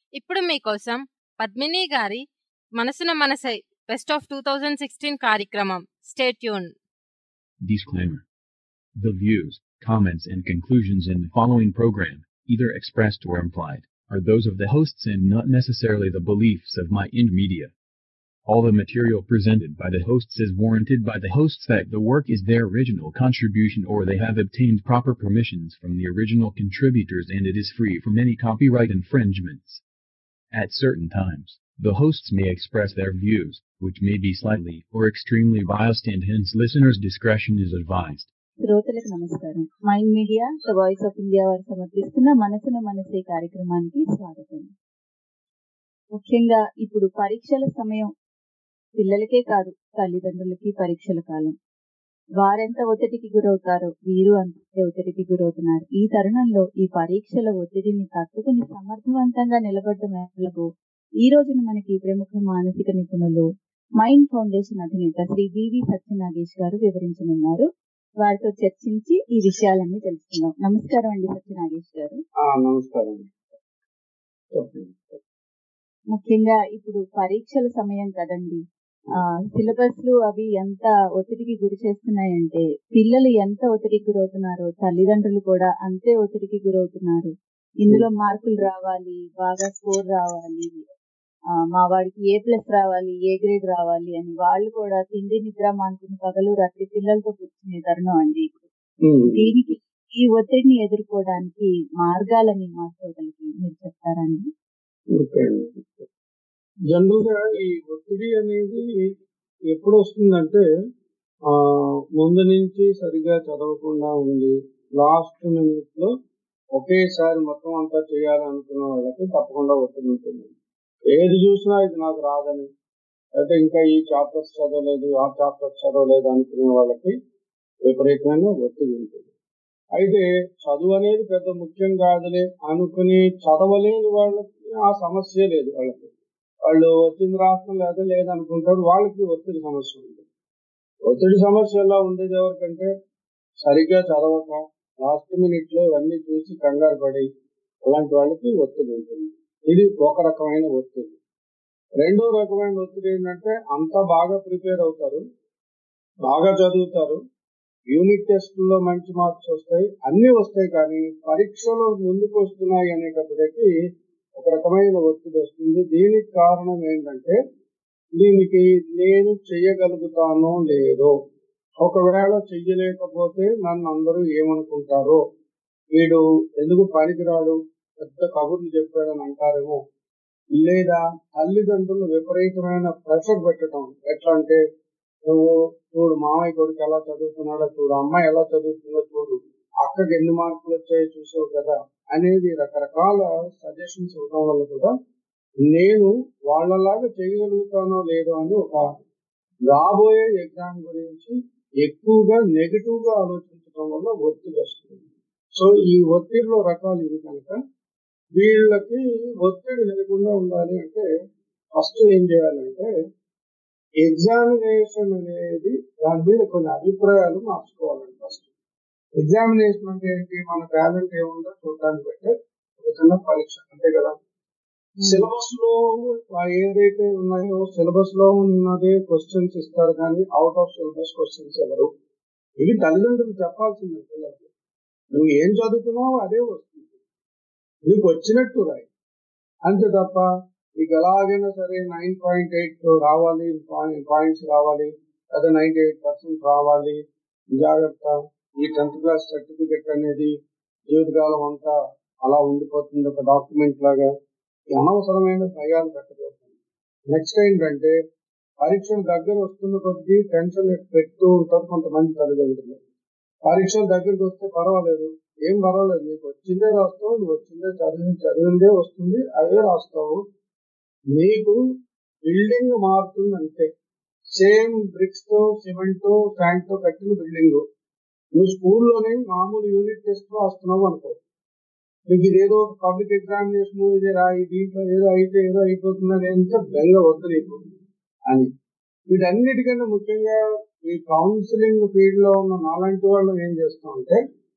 ఇప్పుడు మీకోసం పద్మిని గారి మనసున మనసై బెస్ట్ ఆఫ్ 2016 కార్యక్రమం. Stay tune. Disclaimer. The views, comments and conclusions in the following program, either expressed or implied, are those of the hosts and not necessarily the beliefs of My Ind Media. All the material presented by the hosts is warranted by the hosts that the work is their original contribution or they have obtained proper permissions from the original contributors and it is free from any copyright infringements. At certain times, the hosts may express their views, which may be slightly or extremely biased and hence listeners' discretion is advised. శ్రోతలకు నమస్కారం. Mind media the voice of India వారు సమర్పిస్తున్న మనసున మనసే కార్యక్రమానికి స్వాగతం. ముఖ్యంగా ఇప్పుడు పరీక్షల సమయం. పిల్లలకే కాదు, తల్లిదండ్రులకి పరీక్షల కాలం. వారెంత ఒత్తిడికి గురవుతారో వీరు అంతే ఒత్తిడికి గురవుతున్నారు. ఈ తరుణంలో ఈ పరీక్షల ఒత్తిడిని తట్టుకుని సమర్థవంతంగా నిలబడటకు ఈ రోజున మనకి ప్రముఖ మానసిక నిపుణులు మైండ్ ఫౌండేషన్ అధినేత శ్రీ వివి సత్యనాగేష్ గారు వివరించనున్నారు. వారితో చర్చించి ఈ విషయాలన్నీ తెలుసుకుందాం. నమస్కారం అండి సత్యనాగేష్ గారు. నమస్కారం. ముఖ్యంగా ఇప్పుడు పరీక్షల సమయం కదండి. సిలబస్లు అవి ఎంత ఒత్తిడికి గురి చేస్తున్నాయంటే పిల్లలు ఎంత ఒత్తిడికి గురవుతున్నారో తల్లిదండ్రులు కూడా అంతే ఒత్తిడికి గురవుతున్నారు. ఇందులో మార్కులు రావాలి, బాగా స్కోర్ రావాలి, మా వాడికి A+ రావాలి, A గ్రేడ్ రావాలి అని వాళ్ళు కూడా తిండి నిద్ర మానుకుని పగలు రాత్రి పిల్లలతో కూర్చునే తరుణం అండి ఇప్పుడు. దీనికి ఈ ఒత్తిడిని ఎదుర్కోవడానికి మార్గాలని మా శ్రోతలకి మీరు చెప్తారండి? జనరల్ గా ఈ ఒత్తిడి అనేది ఎప్పుడు వస్తుందంటే ముందు నుంచి సరిగా చదవకుండా ఉండి లాస్ట్ మినిట్ లో ఒకేసారి మొత్తం అంతా చేయాలనుకున్న వాళ్ళకి తప్పకుండా ఒత్తిడి ఉంటుంది. ఏది చూసినా ఇది నాకు రాదని, అయితే ఇంకా ఈ చాప్టర్స్ చదవలేదు, ఆ చాప్టర్స్ చదవలేదు అనుకునే వాళ్ళకి విపరీతమైన ఒత్తిడి ఉంటుంది. అయితే చదువు అనేది పెద్ద ముఖ్యం కాదులే అనుకుని చదవలేని వాళ్ళకి ఆ సమస్య లేదు. వాళ్ళు వచ్చింది రాష్ట్రం లేదా లేదనుకుంటారు, వాళ్ళకి ఒత్తిడి సమస్య ఉంది. ఒత్తిడి సమస్య ఎలా ఉండేది ఎవరికంటే సరిగ్గా చదవక లాస్ట్ మినిట్ లో ఇవన్నీ చూసి కంగారు పడి అలాంటి వాళ్ళకి ఒత్తిడి ఉంటుంది. ఇది ఒక రకమైన ఒత్తిడి. రెండో రకమైన ఒత్తిడి ఏంటంటే అంతా బాగా ప్రిపేర్ అవుతారు, బాగా చదువుతారు, యూనిట్ టెస్టుల్లో మంచి మార్క్స్ వస్తాయి, అన్ని వస్తాయి, కానీ పరీక్షలు ముందుకు వస్తున్నాయి అనేటప్పటికీ ఒక రకమైన ఒత్తిడి వస్తుంది. దీనికి కారణం ఏంటంటే దీనికి నేను చెయ్యగలుగుతానో లేదో, ఒకవేళ చెయ్యలేకపోతే నన్ను అందరూ ఏమనుకుంటారో, వీడు ఎందుకు పనికిరాడు, పెద్ద కబుర్లు చెప్పాడని అంటారేమో, లేదా తల్లిదండ్రులు విపరీతమైన ప్రెషర్ పెట్టడం. ఎట్లా అంటే నువ్వు చూడు మామయ్య కొడుకు ఎలా చదువుతున్నాడో చూడు, అమ్మాయి ఎలా చదువుతుందో చూడు, అక్కకి ఎన్ని మార్కులు వచ్చాయో చూసావు కదా అనేది రకరకాల సజెషన్స్ ఇవ్వడం వల్ల కూడా నేను వాళ్ళలాగా చేయగలుగుతానో లేదో అని ఒక రాబోయే ఎగ్జామ్ గురించి ఎక్కువగా నెగిటివ్ గా ఆలోచించడం వల్ల ఒత్తిడి వస్తుంది. సో ఈ ఒత్తిడిలో రకాలు ఇవి కనుక వీళ్ళకి ఒత్తిడి లేకుండా ఉండాలి అంటే ఫస్ట్ ఏం చేయాలంటే ఎగ్జామినేషన్ అనేది దాని మీద కొన్ని అభిప్రాయాలు మార్చుకోవాలండి. ఫస్ట్ ఎగ్జామినేషన్ అంటే ఏంటి, మన టాలెంట్ ఏముందో చూడటానికి పెట్టే ఒక చిన్న పరీక్ష, అంతే కదా. సిలబస్ లో ఏదైతే ఉన్నాయో సిలబస్ లో ఉన్నదే క్వశ్చన్స్ ఇస్తారు, కానీ అవుట్ ఆఫ్ సిలబస్ క్వశ్చన్స్ ఎవరు, ఇవి తల్లిదండ్రులు చెప్పాల్సిందే పిల్లలకి. నువ్వు ఏం చదువుతున్నావు అదే వస్తుంది, నీకు వచ్చినట్టు రాయి, అంతే తప్ప నీకు ఎలాగైనా సరే 9.8 రావాలి, పాయింట్స్ రావాలి, అదే 98% రావాలి, జాగ్రత్త, ఈ 10th క్లాస్ సర్టిఫికెట్ అనేది జీవితకాలం అంతా అలా ఉండిపోతుంది ఒక డాక్యుమెంట్ లాగా. అనవసరమైన భయాలు పెట్టబోతుంది. నెక్స్ట్ ఏంటంటే పరీక్షలు దగ్గర వస్తున్న కొద్దీ టెన్షన్ పెడుతూ ఉంటారు కొంతమంది తల్లిదండ్రులు. పరీక్షలు దగ్గరికి వస్తే పర్వాలేదు, ఏం పర్వాలేదు, నీకు వచ్చిందే రాస్తావు, నువ్వు వచ్చిందే చదివిందే వస్తుంది, అదే రాస్తావు, నీకు బిల్డింగ్ మారుతుంది అంతే, సేమ్ బ్రిక్స్ తో సిమెంట్ తో శాండ్ తో కట్టిన బిల్డింగ్. నువ్వు స్కూల్లోనే మామూలు యూనిట్ టెస్ట్ రాస్తున్నావు అనుకో, నీకు ఇదేదో పబ్లిక్ ఎగ్జామినేషన్ ఇదే రాయి, దీంట్లో ఏదో అయితే ఏదో అయిపోతుందని ఎంత బెంగ వద్దు నీకు అని. వీటన్నిటికన్నా ముఖ్యంగా ఈ కౌన్సిలింగ్ ఫీల్డ్ లో ఉన్న నాలాంటి వాళ్ళు ఏం చేస్తామంటే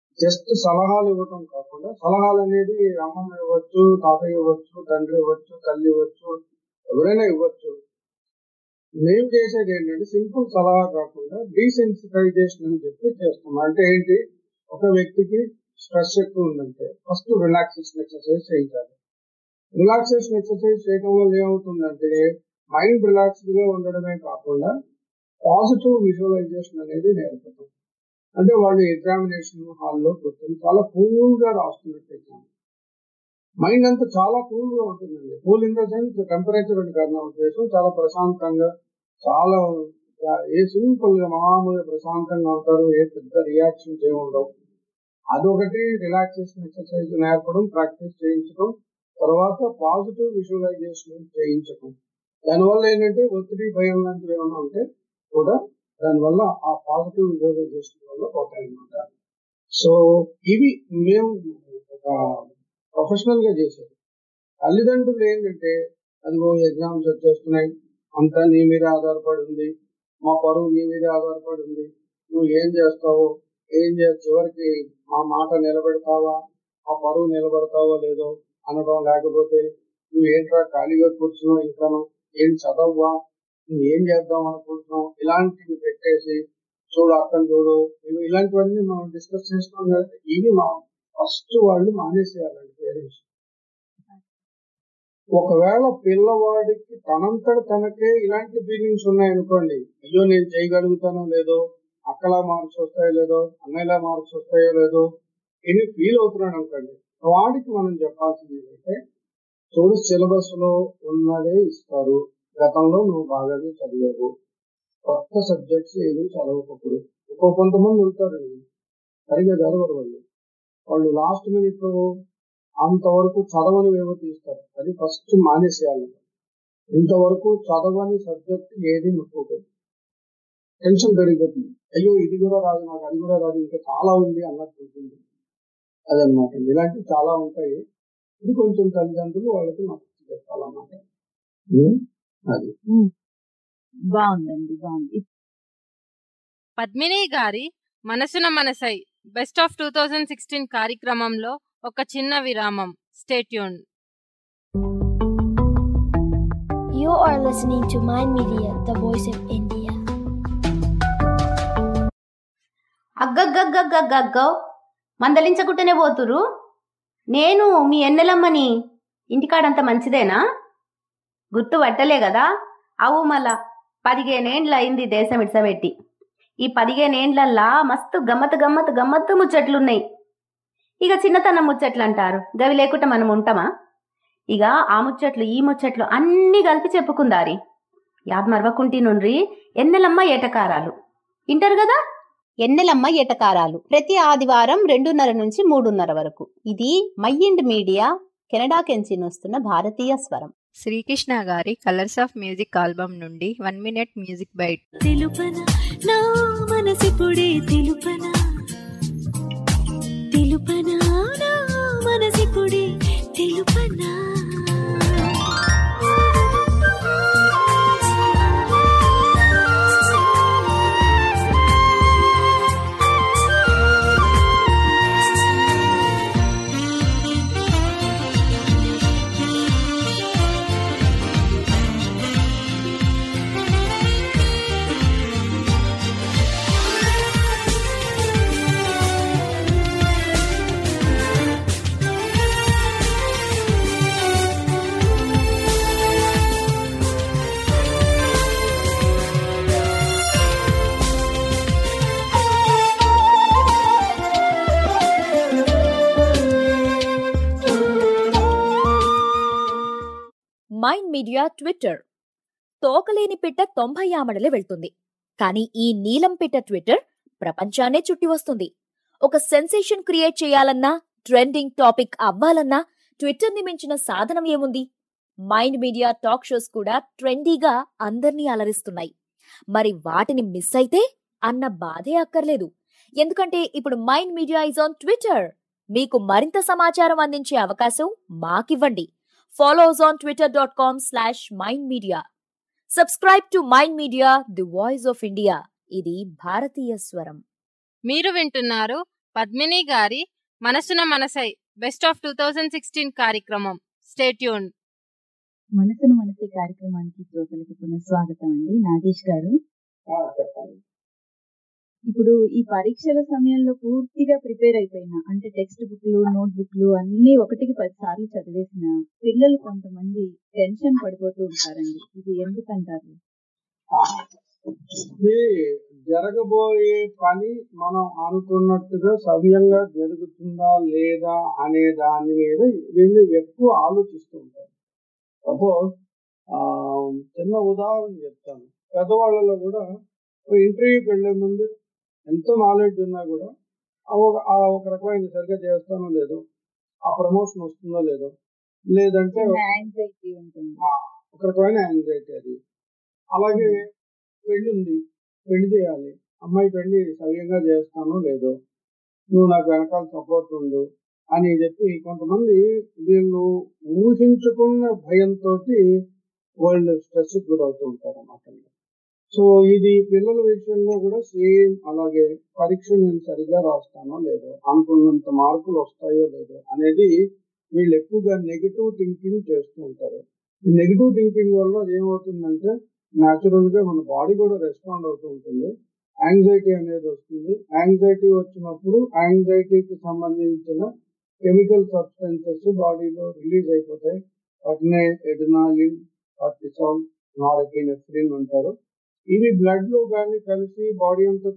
జస్ట్ సలహాలు ఇవ్వటం కాకుండా, సలహాలు అనేది అమ్మమ్మ ఇవ్వచ్చు, తాతయ్య ఇవ్వచ్చు, తండ్రి ఇవ్వచ్చు, తల్లి ఇవ్వచ్చు, ఎవరైనా ఇవ్వచ్చు. మేము చేసేది ఏంటంటే సింపుల్ సలహా కాకుండా డీసెన్సిటైజేషన్ అని చెప్పి చేస్తాం. అంటే ఏంటి, ఒక వ్యక్తికి స్ట్రెస్ ఎక్కువ ఉందంటే ఫస్ట్ రిలాక్సేషన్ ఎక్సర్సైజ్ చేయించాలి. రిలాక్సేషన్ ఎక్సర్సైజ్ చేయడం వల్ల ఏమవుతుందంటే మైండ్ రిలాక్స్డ్ గా ఉండడమే కాకుండా పాజిటివ్ విజువలైజేషన్ అనేది నేర్పుతాం. అంటే వాళ్ళు ఎగ్జామినేషన్ హాల్లో కూర్చొని చాలా కూల్ గా రాస్తున్నట్టు ఎగ్జామ్, మైండ్ అంతా చాలా కూల్ గా ఉంటుందండి. Cool in the sense temperature అని కాదు నా ఉద్దేశం, చాలా ప్రశాంతంగా, చాలా ఏ సింపుల్ గా మామూలుగా ప్రశాంతంగా ఉంటారు, ఏ పెద్ద రియాక్షన్స్ ఏమి ఉండవు. అదొకటి రిలాక్సేషన్ ఎక్సర్సైజ్ నేర్పడం, ప్రాక్టీస్ చేయించడం, తర్వాత పాజిటివ్ విజువలైజేషన్ చేయించడం. దానివల్ల ఏంటంటే ఒత్తిడి, భయం లాంటివి ఏమైనా ఉంటే కూడా దానివల్ల ఆ పాజిటివ్ విజువలైజేషన్ వల్ల పోతాయి అన్నమాట. సో ఇవి మేము ఒక ప్రొఫెషనల్ గా చేసేది. తల్లిదండ్రులు ఏంటంటే అదిగో ఎగ్జామ్స్ వచ్చేస్తున్నాయి, అంతా నీ మీద ఆధారపడి ఉంది, మా పరువు నీ మీద ఆధారపడి ఉంది, నువ్వు ఏం చేస్తావో, చివరికి మా మాట నిలబెడతావా, మా పరువు నిలబెడతావో లేదో అనడం, లేకపోతే నువ్వు ఏంట్రా ఖాళీగా కూర్చున్నావు, ఇంకాను ఏం చదవ్వా, నువ్వు ఏం చేద్దాం అనుకుంటున్నావు, ఇలాంటివి పెట్టేసి చూడు అక్కని చూడు, ఇలాంటివన్నీ మనం డిస్కస్ చేస్తున్నాం కదా. ఇవి మా ఫస్ట్ వాళ్ళు మానేసేయాలండి పేరెంట్స్. ఒకవేళ పిల్లవాడికి తనంతట తనకే ఇలాంటి ఫీలింగ్స్ ఉన్నాయనుకోండి, అయ్యో నేను చేయగలుగుతానో లేదో, అక్కలా మార్క్స్ వస్తాయో లేదో, అన్నయ్యలా మార్క్స్ వస్తాయో లేదో ఇది ఫీల్ అవుతున్నాడు అనుకోండి, వాడికి మనం చెప్పాల్సింది ఏంటంటే చూడు సిలబస్ లో ఉన్నదే ఇస్తారు, గతంలో నువ్వు బాగానే చదివావు, కొత్త సబ్జెక్ట్స్ ఏవి చదవకప్పుడు. కొంతమంది ఉంటారండి సరిగా చదవరు, వాళ్ళు లాస్ట్ మినిట్ లో అంతవరకు చదవని ఏవో తీస్తారు, అది ఫస్ట్ మానేసేయాలి. ఇంతవరకు చదవని సబ్జెక్ట్ ఏది ముట్టుకోకూడదు, టెన్షన్ పెరిగిపోతుంది, అయ్యో ఇది కూడా రాదు నాకు, అది కూడా రాదు, ఇంకా చాలా ఉంది అన్నట్టు ఉంటుంది. అదనమాట, ఇలాంటివి చాలా ఉంటాయి. ఇది కొంచెం తల్లిదండ్రులు వాళ్ళకి నాకు చెప్పాలన్నమాట. అది బాగుందండి, బాగుంది. పద్మిని గారి మనసున మనసై బెస్ట్ ఆఫ్ 2016 కార్యక్రమంలో ఒక చిన్న విరామం. Stay tune. You are listening to Mind Media, the voice of India. అగ్గగ్గగ్గగ్గగ్గో మందలించకుంటేనే పోతురు. నేను మీ ఎన్నెలమ్మని, ఇంటికాడంత మంచిదేనా? గుర్తు పట్టలే కదా? అవు మళ్ళా 15 ఏండ్లు అయింది దేశం ఇడ్సబెట్టి. ఈ 15 ఏండ్లల్లా మస్తు గమ్మత్తు గమ్మత్తు గమ్మత్తు ముచ్చట్లున్నాయి. ఇక చిన్నతనం ముచ్చట్లు అంటారు, గవి లేకుండా మనం ఉంటామా? ఇక ఆ ముచ్చట్లు ఈ ముచ్చట్లు అన్నీ కలిపి చెప్పుకుందారి. యాద్ మరవకుంటి నుండ్రి ఎన్నెలమ్మ ఏటకారాలు ఇంటారు కదా. ఎన్నెలమ్మ ఏటకారాలు ప్రతి ఆదివారం 2:30 నుంచి 3:30 వరకు. ఇది మైండ్ మీడియా కెనడా కెంచి వస్తున్న భారతీయ స్వరం. శ్రీకృష్ణ గారి కలర్స్ ఆఫ్ మ్యూజిక్ ఆల్బమ్ నుండి 1 minute మ్యూజిక్ బైట్. తెలుపనా నా మనసిపుడే, తెలుపనా తెలుపనా నా మనసిపుడే, తెలుపనా. Mind media twitter. తోకలేని పిట్ట 90 ఆమడలే వెళ్తుంది, కానీ ఈ నీలం పిట్ట ట్విట్టర్ ప్రపంచాన్నే చుట్టి వస్తుంది. ఒక సెన్సేషన్ క్రియేట్ చేయాలన్నా, ట్రెండింగ్ టాపిక్ అవ్వాలన్నా ట్విట్టర్ ని మించిన సాధనం ఏముంది? మైండ్ మీడియా టాక్ షోస్ కూడా ట్రెండీగా అందర్నీ అలరిస్తున్నాయి. మరి వాటిని మిస్ అయితే అన్న బాధే అక్కర్లేదు, ఎందుకంటే ఇప్పుడు mind media is on twitter. మీకు మరింత సమాచారం అందించే అవకాశం మాకివ్వండి. Follow us on twitter.com/mindmedia. Subscribe to Mind Media, the voice of India. ఇది భారతీయ స్వరం. మీరు వింటున్నారు పద్మిని గారి మనసున మనసై బెస్ట్ ఆఫ్ 2016 కార్యక్రమం. Stay tune. మనసును మనసే కార్యక్రమానికి శ్రోతలకు పునఃస్వాగతం అండి. నాగేష్ గారు, చెప్పండి. ఇప్పుడు ఈ పరీక్షల సమయంలో పూర్తిగా ప్రిపేర్ అయిపోయిన, అంటే టెక్స్ట్ బుక్లు, నోట్ బుక్లు అన్ని 1కి 10 సార్లు చదివేసిన పిల్లలు కొంతమంది టెన్షన్ పడిపోతూ ఉంటారండి. ఇది ఎందుకంటారు? ఇది జరగబోయే పని మనం అనుకున్నట్టుగా సవ్యంగా జరుగుతుందా లేదా అనే దాని మీద వీళ్ళు ఎక్కువ ఆలోచిస్తూ ఉంటారు. సపోజ్ చిన్న ఉదాహరణ చెప్తాను. పెద్దవాళ్ళలో కూడా ఇంటర్వ్యూకి వెళ్లే ముందు ఎంతో నాలెడ్జ్ ఉన్నా కూడా ఒక రకమైన సరిగ్గా చేస్తానో లేదో, ఆ ప్రమోషన్ వస్తుందో లేదో, లేదంటే యాంగ్జైటీ ఉంటుంది, ఒక రకమైన యాంగ్జైటీ అది. అలాగే పెళ్లి ఉంది, పెళ్లి చేయాలి, అమ్మాయి పెళ్లి సవ్యంగా చేస్తానో లేదో, నువ్వు నాకు వెనకాల సపోర్ట్ ఉండు అని చెప్పి కొంతమంది వీళ్ళు ఊహించుకున్న భయంతో వాళ్ళు స్ట్రెస్ గురవుతూ ఉంటారు అన్నమాట. సో ఇది పిల్లల విషయంలో కూడా సేమ్ అలాగే. పరీక్ష నేను సరిగ్గా రాస్తానో లేదో, అనుకున్నంత మార్కులు వస్తాయో లేదో అనేది వీళ్ళు ఎక్కువగా నెగిటివ్ థింకింగ్ చేస్తూ ఉంటారు. ఈ నెగిటివ్ థింకింగ్ వల్ల ఏమవుతుందంటే న్యాచురల్ గా మన బాడీ కూడా రెస్పాండ్ అవుతూ ఉంటుంది. యాంగ్జైటీ అనేది వస్తుంది. యాంగ్జైటీ వచ్చినప్పుడు యాంగ్జైటీకి సంబంధించిన కెమికల్ సబ్స్టెన్సెస్ బాడీలో రిలీజ్ అయిపోతాయి. వాటినే ఎడ్రినాలిన్, కార్టిసాల్, నారెపినెఫ్రిన్ అంటారు. ఇవి బ్లడ్ లో కానీ కలిసి బాడీ అంతా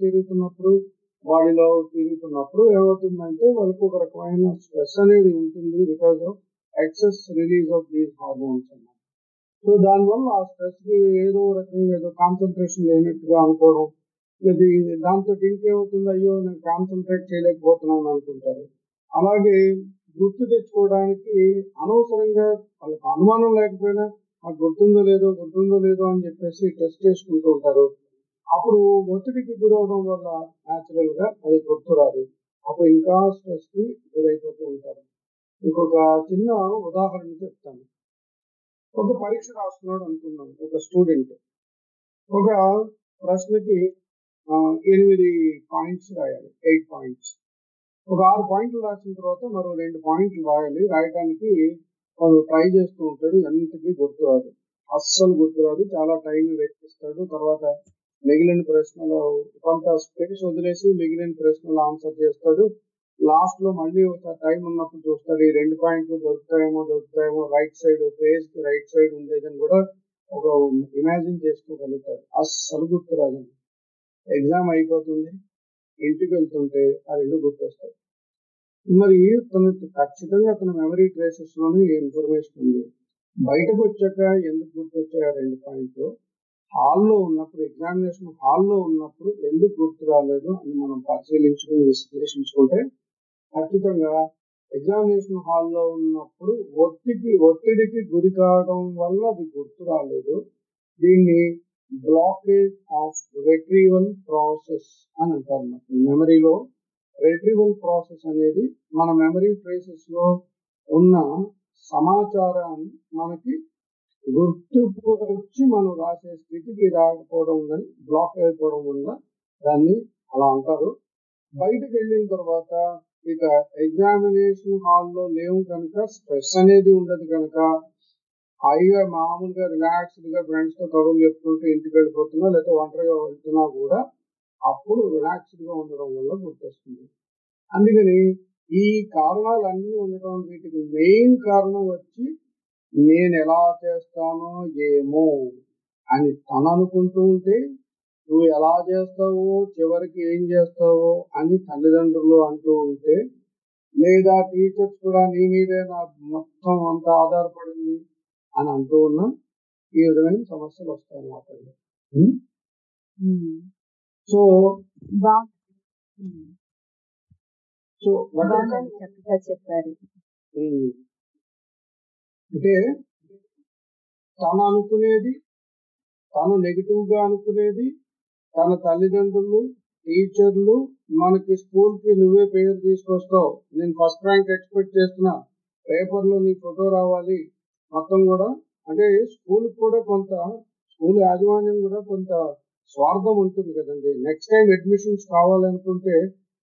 బాడీలో తిరుగుతున్నప్పుడు ఏమవుతుందంటే వాళ్ళకి ఒక రకమైన స్ట్రెస్ అనేది ఉంటుంది because of excess release of these hormones అన్నమాట. సో దానివల్ల ఆ స్ట్రెస్ కి ఏదో రకంగా ఏదో కాన్సన్ట్రేషన్ లేనట్టుగా అనుకోవడం, ఇది దాంతో ఇంకేమవుతుంది, అయ్యో నేను కాన్సన్ట్రేట్ చేయలేకపోతున్నాను అనుకుంటారు. అలాగే గుర్తు తెచ్చుకోవడానికి అనవసరంగా వాళ్ళకి అనుమానం లేకపోయినా నాకు గుర్తుందో లేదో అని చెప్పేసి టెస్ట్ చేసుకుంటూ ఉంటారు. అప్పుడు ఒత్తిడికి గురవడం వల్ల న్యాచురల్ గా అది గుర్తురాదు. అప్పుడు ఇంకా స్ట్రెస్ కి గురైపోతూ ఉంటారు. ఇంకొక చిన్న ఉదాహరణ చెప్తాను. ఒక పరీక్ష రాస్తున్నాడు అనుకున్నాం. ఒక స్టూడెంట్ ఒక ప్రశ్నకి 8 పాయింట్స్ రాయాలి, 8 పాయింట్స్. ఒక 6 పాయింట్లు రాసిన తర్వాత మరో 2 పాయింట్లు రాయడానికి వాడు ట్రై చేస్తూ ఉంటాడు. ఎంతకీ గుర్తురాదు, అస్సలు గుర్తురాదు. చాలా టైం వేస్తాడు. తర్వాత మిగిలిన ప్రశ్నలు కొంత స్పేస్ వదిలేసి మిగిలిన ప్రశ్నలు ఆన్సర్ చేస్తాడు. లాస్ట్ లో మళ్ళీ ఒకసారి టైం ఉన్నప్పుడు చూస్తాడు, ఈ 2 పాయింట్లు దొరుకుతాయేమో రైట్ సైడ్, పేజ్ కి రైట్ సైడ్ ఉండేదని కూడా ఒక ఇమాజిన్ చేసుకోగలుగుతాడు. అస్సలు గుర్తురాదండి. ఎగ్జామ్ అయిపోతుంది, ఇంటికి వెళ్తుంటే ఆ 2 గుర్తొస్తాయి. మరి ఖచ్చితంగా తన మెమరీ ట్రేసెస్ లోనే ఇన్ఫర్మేషన్ ఉంది. బయటకు వచ్చాక ఎందుకు గుర్తొచ్చాయి ఆ 2 పాయింట్లు, హాల్లో ఉన్నప్పుడు, ఎగ్జామినేషన్ హాల్లో ఉన్నప్పుడు ఎందుకు గుర్తు రాలేదు అని మనం పరిశీలించుకుని విశ్లేషించుకుంటే ఖచ్చితంగా ఎగ్జామినేషన్ హాల్లో ఉన్నప్పుడు ఒత్తిడికి గురి కావడం వల్ల అది గుర్తు రాలేదు. దీన్ని బ్లాకేజ్ ఆఫ్ రిట్రీవల్ ప్రాసెస్ అని అంటారు. మెమరీలో రిట్రీవల్ ప్రాసెస్ అనేది మన మెమరీ ట్రేసెస్ లో ఉన్న సమాచారాన్ని మనకి గుర్తుకు వచ్చి మనం రాసే స్థితికి రాకపోవడం వల్ల, బ్లాక్ అయిపోవడం వల్ల దాన్ని అలా అంటారు. బయటకు వెళ్ళిన తర్వాత ఇక ఎగ్జామినేషన్ హాల్లో లేవు కనుక స్ట్రెస్ అనేది ఉండదు కనుక హాయిగా మామూలుగా రిలాక్స్డ్ గా ఫ్రెండ్స్ తో కబుర్లు చెప్పుకుంటూ ఇంటికి వెళ్ళిపోతున్నా లేదా ఒంటరిగా వెళ్తున్నా కూడా అప్పుడు రిలాక్స్డ్ గా ఉండడం వల్ల గుర్తొస్తుంది. అందుకని ఈ కారణాలన్నీ ఉండటం, వీటికి మెయిన్ కారణం వచ్చి నేను ఎలా చేస్తానో ఏమో అని తను అనుకుంటూ ఉంటే, నువ్వు ఎలా చేస్తావో చివరికి ఏం చేస్తావో అని తల్లిదండ్రులు అంటూ ఉంటే, లేదా టీచర్స్ కూడా నీ మీదే నా మొత్తం అంతా ఆధారపడింది అని అంటూ ఉన్నా ఈ విధమైన సమస్యలు వస్తాయన్నమాట. సో చక్కగా చెప్పారు. అంటే తను అనుకునేది, తను నెగిటివ్ గా అనుకునేది, తన తల్లిదండ్రులు, టీచర్లు మనకి స్కూల్ కి నువ్వే పేరు తీసుకొస్తావు, నేను ఫస్ట్ ర్యాంక్ ఎక్స్పెక్ట్ చేస్తున్నా, పేపర్లో నీ ఫోటో రావాలి, మొత్తం కూడా అంటే స్కూల్ కూడా కొంత, స్కూల్ యాజమాన్యం కూడా కొంత స్వార్థం ఉంటుంది కదండి. నెక్స్ట్ టైం అడ్మిషన్స్ కావాలనుకుంటే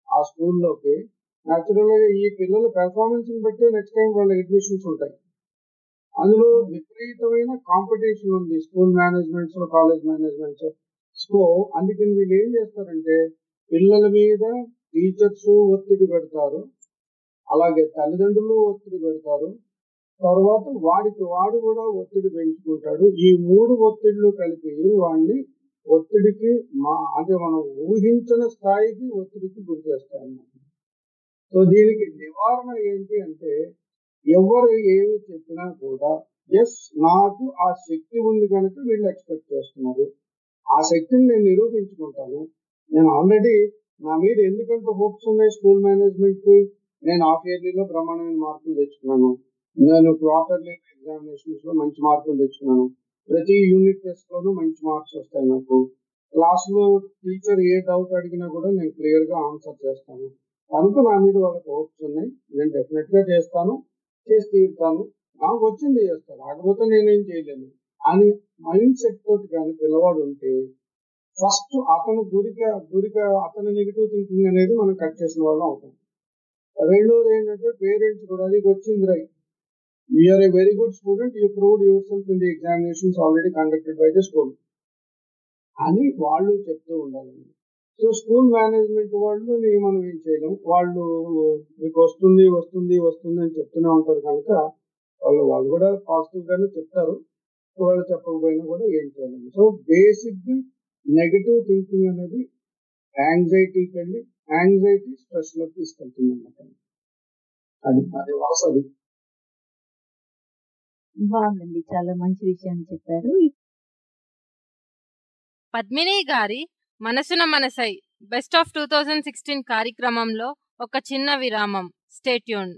ఆ స్కూల్లోకి, న్యాచురల్ గా ఈ పిల్లల పెర్ఫార్మెన్స్ బట్టి నెక్స్ట్ టైం వాళ్ళ అడ్మిషన్స్ ఉంటాయి. అందులో విపరీతమైన కాంపిటీషన్ ఉంది స్కూల్ మేనేజ్మెంట్స్ లో, కాలేజ్ మేనేజ్మెంట్స్. సో అందుకని వీళ్ళు ఏం చేస్తారంటే పిల్లల మీద టీచర్స్ ఒత్తిడి పెడతారు, అలాగే తల్లిదండ్రులు ఒత్తిడి పెడతారు, తర్వాత వాడికి వాడు కూడా ఒత్తిడి పెంచుకుంటాడు. ఈ 3 ఒత్తిళ్లు కలిపి వాడిని ఒత్తిడికి అంటే మనం ఊహించిన స్థాయికి ఒత్తిడికి గురి చేస్తాయి అన్నమాట. సో దీనికి నివారణ ఏంటి అంటే ఎవరు ఏమి చెప్పినా కూడా ఎస్ నాకు ఆ శక్తి ఉంది కనుక వీళ్ళు ఎక్స్పెక్ట్ చేస్తున్నారు, ఆ శక్తిని నేను నిరూపించుకుంటాను. నేను ఆల్రెడీ నా మీద ఎందుకంత హోప్స్ ఉన్నాయి స్కూల్ మేనేజ్మెంట్ కి, నేను హాఫ్ ఇయర్లీలో బ్రహ్మాండమైన మార్కులు తెచ్చుకున్నాను, నేను క్వార్టర్లీ ఎగ్జామినేషన్స్ లో మంచి మార్కులు తెచ్చుకున్నాను, ప్రతి యూనిట్ టెస్ట్ లోనూ మంచి మార్క్స్ వస్తాయి నాకు, క్లాస్ లో టీచర్ ఏ డౌట్ అడిగినా కూడా నేను క్లియర్ గా ఆన్సర్ చేస్తాను కనుక నా మీద వాళ్ళకి హోప్స్ ఉన్నాయి, నేను డెఫినెట్ గా చేస్తాను, చేసి తీరుతాను, నాకు వచ్చింది చేస్తాను, కాకపోతే నేనేం చేయలేను అని మైండ్ సెట్ తోటి కానీ పిల్లవాడు ఉంటే ఫస్ట్ అతను గురిక అతని నెగిటివ్ థింకింగ్ అనేది మనం కట్ చేసిన వాళ్ళం అవుతాం. రెండోది ఏంటంటే పేరెంట్స్ కూడా అది వచ్చింది right, you are a very good student, you proved yourself in the examinations already conducted by the school అని వాళ్ళు చెప్తూ ఉండాలండి. సో స్కూల్ మేనేజ్మెంట్ వాళ్ళు మనం ఏం చేయలేం, వాళ్ళు మీకు వస్తుంది వస్తుంది వస్తుంది అని చెప్తూనే ఉంటారు కనుక వాళ్ళు కూడా పాజిటివ్ గానే చెప్తారు, వాళ్ళు చెప్పకపోయినా కూడా ఏం చేయలేము. సో బేసిక్ గా నెగటివ్ థింకింగ్ అనేది యాంగ్జైటీకి వెళ్ళి యాంగ్జైటీ స్ట్రెస్ లోకి తీసుకెళ్తుంది అన్నమాట. అది వలసది. బాగుందండి, చాలా మంచి విషయాన్ని చెప్పారు. పద్మిని గారి మనసున మనసై బెస్ట్ ఆఫ్ 2016 కార్యక్రమంలో ఒక చిన్న విరామం. Stay tune.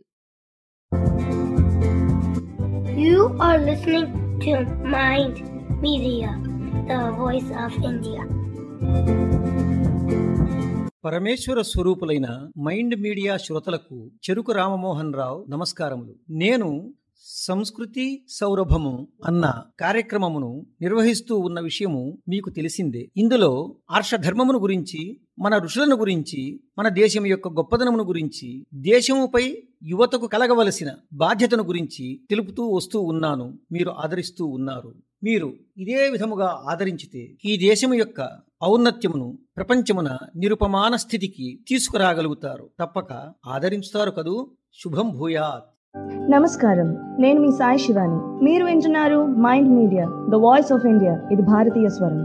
You are listening to Mind Media, the voice of India. పరమేశ్వర స్వరూపులైన మైండ్ మీడియా శ్రోతలకు చెరుకు రామమోహన్ రావు నమస్కారములు. నేను సంస్కృతి సౌరభము అన్న కార్యక్రమమును నిర్వహిస్తూ ఉన్న విషయము మీకు తెలిసిందే. ఇందులో ఆర్షధర్మమును గురించి, మన ఋషులను గురించి, మన దేశం యొక్క గొప్పదనమును గురించి, దేశముపై యువతకు కలగవలసిన బాధ్యతను గురించి తెలుపుతూ వస్తూ ఉన్నాను. మీరు ఆదరిస్తూ ఉన్నారు. మీరు ఇదే విధముగా ఆదరించితే ఈ దేశము యొక్క ఔన్నత్యమును ప్రపంచమున నిరుపమాన స్థితికి తీసుకురాగలుగుతారు. తప్పక ఆదరించుతారు కదూ. శుభం భూయాత్. నమస్కారం, నేను మీ సాయి శివాని. మీరు వింటున్నారు Mind media, the voice of India. ఇది భారతీయ స్వరం.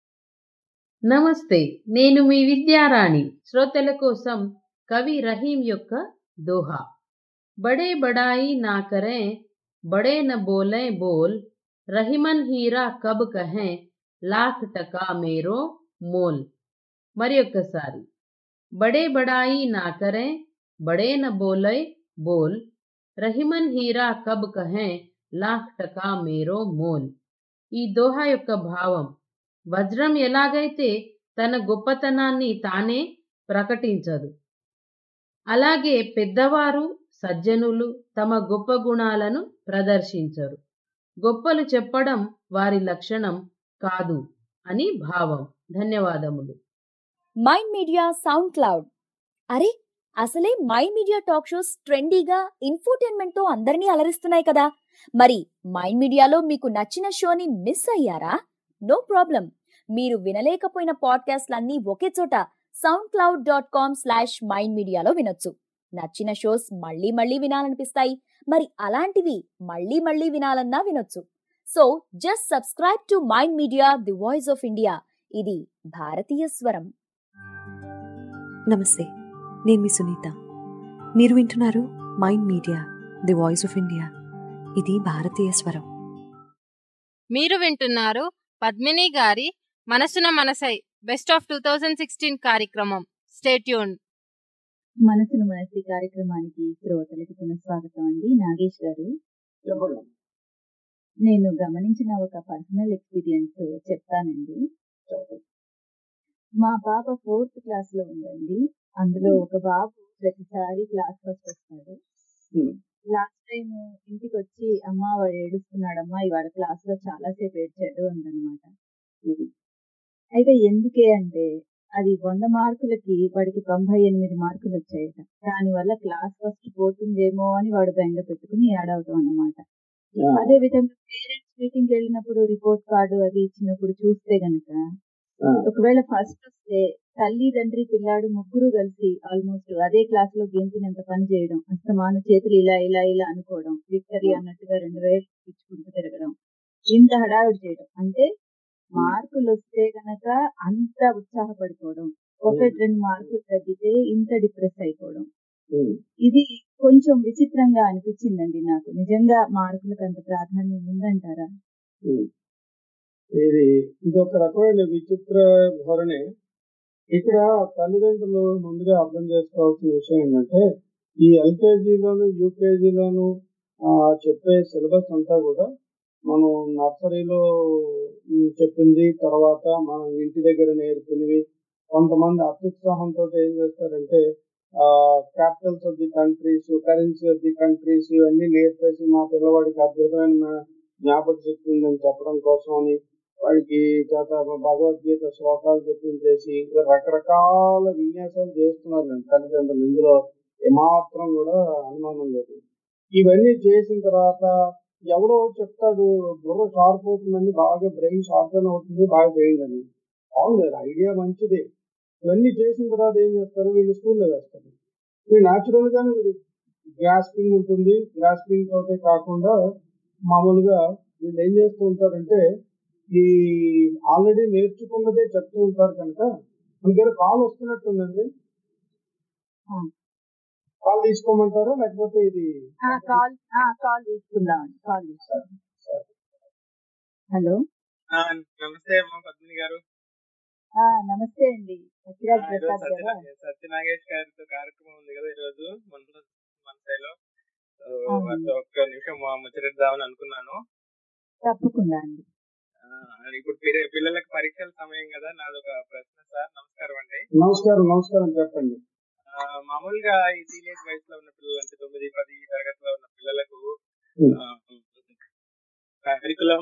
నమస్తే, నేను మీ విద్యారాణి. శ్రోతల కోసం కవి రహీం యొక్క దోహా. బడే బడాయి నా కరే, బడే న బోలే బోల్, రహిమన్ హీరా కబ్ కహే, లాఖ్ టకా మేరో మోల్. మరి ఒక్కసారి, బడే బడాయి నా కరే, బడే న బోలే బోల్, రహిమన్ హీరా కబ్ కహే, లాఖ్ టకా మేరో మోల్. ఈ దోహా యొక్క భావం, వజ్రం ఎలాగైతే తన గొప్పతనాన్ని తానే ప్రకటించదు, అలాగే పెద్దవారు సజ్జనులు తమ గొప్ప గుణాలను ప్రదర్శించరు. గొప్పలు చెప్పడం వారి లక్షణం కాదు అని భావం. ధన్యవాదములు. Mind Media SoundCloud. అరే, అసలే మైండ్ మీడియా టాక్ షోస్ ట్రెండీగా ఇన్ఫోటైన్మెంట్ తో అందరినీ అలరిస్తున్నాయి కదా. మరి మైండ్ మీడియాలో మీకు నచ్చిన షోని మిస్ అయ్యారా? No problem. మీరు వినలేకపోయిన పాడ్కాస్ట్లన్నీ ఒకే చోట soundcloud.com/mindmedia వినొచ్చు. నచ్చిన షోస్ మళ్ళీ మళ్ళీ వినాలనిపిస్తాయి. మరి అలాంటివి మళ్ళీ మళ్ళీ వినాలన్నా వినొచ్చు. So just subscribe to Mind Media, the voice of India. ఇది భారతీయ స్వరం. నమస్తే, నేను మీ సునీత. మీరు వింటున్నారు Mind Media, the voice of India. ఇది భారతీయ స్వరం. మీరు వింటున్నారు పద్మిని గారి మనసున మనసై బెస్ట్ ఆఫ్ 2016 కార్యక్రమం. Stay tune. మనసును మనసి కార్యక్రమానికి శ్రోతలకు పునఃస్వాగతం అండి. నాగేష్ గారు, నేను గమనించిన ఒక పర్సనల్ ఎక్స్పీరియన్స్ చెప్తానండి. మా పాప 4th క్లాస్ లో ఉందండి. అందులో ఒక బాబు ప్రతిసారి క్లాస్ ఫస్ట్ వస్తాడు. లాస్ట్ టైం ఇంటికి వచ్చి అమ్మా వాడు ఏడుస్తున్నాడమ్మా, ఇవాళ క్లాస్ లో చాలా సేపు ఏడ్చాడు అందనమాట. అయితే ఎందుకే అంటే అది 100 మార్కులకి వాడికి 98 మార్కులు వచ్చాయట. దానివల్ల క్లాస్ ఫస్ట్ పోతుందేమో అని వాడు బెంగ పెట్టుకుని ఏడవటం అన్నమాట. అదే విధంగా పేరెంట్స్ మీటింగ్ వెళ్ళినప్పుడు రిపోర్ట్ కార్డు అది ఇచ్చినప్పుడు చూస్తే గనక ఒకవేళ ఫస్ట్ వస్తే తల్లి తండ్రి పిల్లాడు ముగ్గురు కలిసి ఆల్మోస్ట్ అదే క్లాస్ లో గెంతినంత పని చేయడం, అస్తమాను చేతులు ఇలా ఇలా ఇలా అనుకోవడం, విక్టరీ అన్నట్టుగా 2 వేలు ఇచ్చుకుంటూ తిరగడం, ఇంత హడావిడి చేయడం. అంటే మార్కులు వస్తే గనక అంత ఉత్సాహపడిపోవడం, 1-2 మార్కులు తగ్గితే ఇంత డిప్రెస్ అయిపోవడం. ఇది కొంచెం విచిత్రంగా అనిపించిందండి నాకు. నిజంగా మార్కులకు అంత ప్రాధాన్యం ఉందంటారా? ఇది ఒక రకమైన విచిత్ర ధోరణి. ఇక్కడ తల్లిదండ్రులు ముందుగా అర్థం చేసుకోవాల్సిన విషయం ఏంటంటే, ఈ ఎల్కేజీలోను యూకేజీలోను చెప్పే సిలబస్ అంతా కూడా మనం నర్సరీలో చెప్పింది, తర్వాత మనం ఇంటి దగ్గర నేర్పినవి. కొంతమంది అత్యుత్సాహంతో ఏం చేస్తారంటే capitals of the countries, currency of the countries ఇవన్నీ నేర్పేసి మా పిల్లవాడికి అద్భుతమైన జ్ఞాపక శక్తి ఉందని చెప్పడం కోసం అని వాడికి చేత భగవద్గీత శ్లోకాలు చెప్పించేసి ఇంకా రకరకాల విన్యాసాలు చేస్తున్నారు తల్లిదండ్రులు. ఇందులో ఏమాత్రం కూడా అనుమానం లేదు. ఇవన్నీ చేసిన తర్వాత ఎవడో చెప్తాడు బుర్ర షార్ప్ అవుతుందని, బాగా బ్రెయిన్ షార్ప్ అవుతుంది, బాగా చేయండి అని. బాగుంది, ఐడియా మంచిదే. ఇవన్నీ చేసిన తర్వాత ఏం చేస్తారు, వీళ్ళు స్కూల్లో వేస్తారు. వీళ్ళు న్యాచురల్ గానే వీడి గ్రాస్పింగ్ ఉంటుంది. గ్రాస్పింగ్ తోటే కాకుండా మామూలుగా వీళ్ళు ఏం చేస్తూ ఉంటారంటే ఈ ఆల్రెడీ నేర్చుకున్నదే చెప్తూ ఉంటారు కనుక మనకి కాల్ వస్తున్నట్టుందండి. కాల్ తీసుకోమంటారా లేకపోతే ఇది కాల్ తీసుకుందామండి. కాల్ తీసుకుందాం. హలో, నమస్తే అమ్మ పద్మిని గారు. నమస్తే అండి. సత్య నాగేష్ గారితో కార్యక్రమం ఉంది కదా ఈరోజు మనలో. ఒక్క నిమిషం ముచ్చరిద్దామని అనుకున్నాను. తప్పకుండా అండి. ఇప్పుడు పిల్లలకు పరీక్షల సమయం కదా, నాదొక ప్రశ్న సార్. నమస్కారం అండి. నమస్కారం చెప్పండి. మామూలుగా ఈ టీనేజ్ వయసులో ఉన్న పిల్లలు అంటే 9-10 తరగతిలో ఉన్న పిల్లలకు కరికులం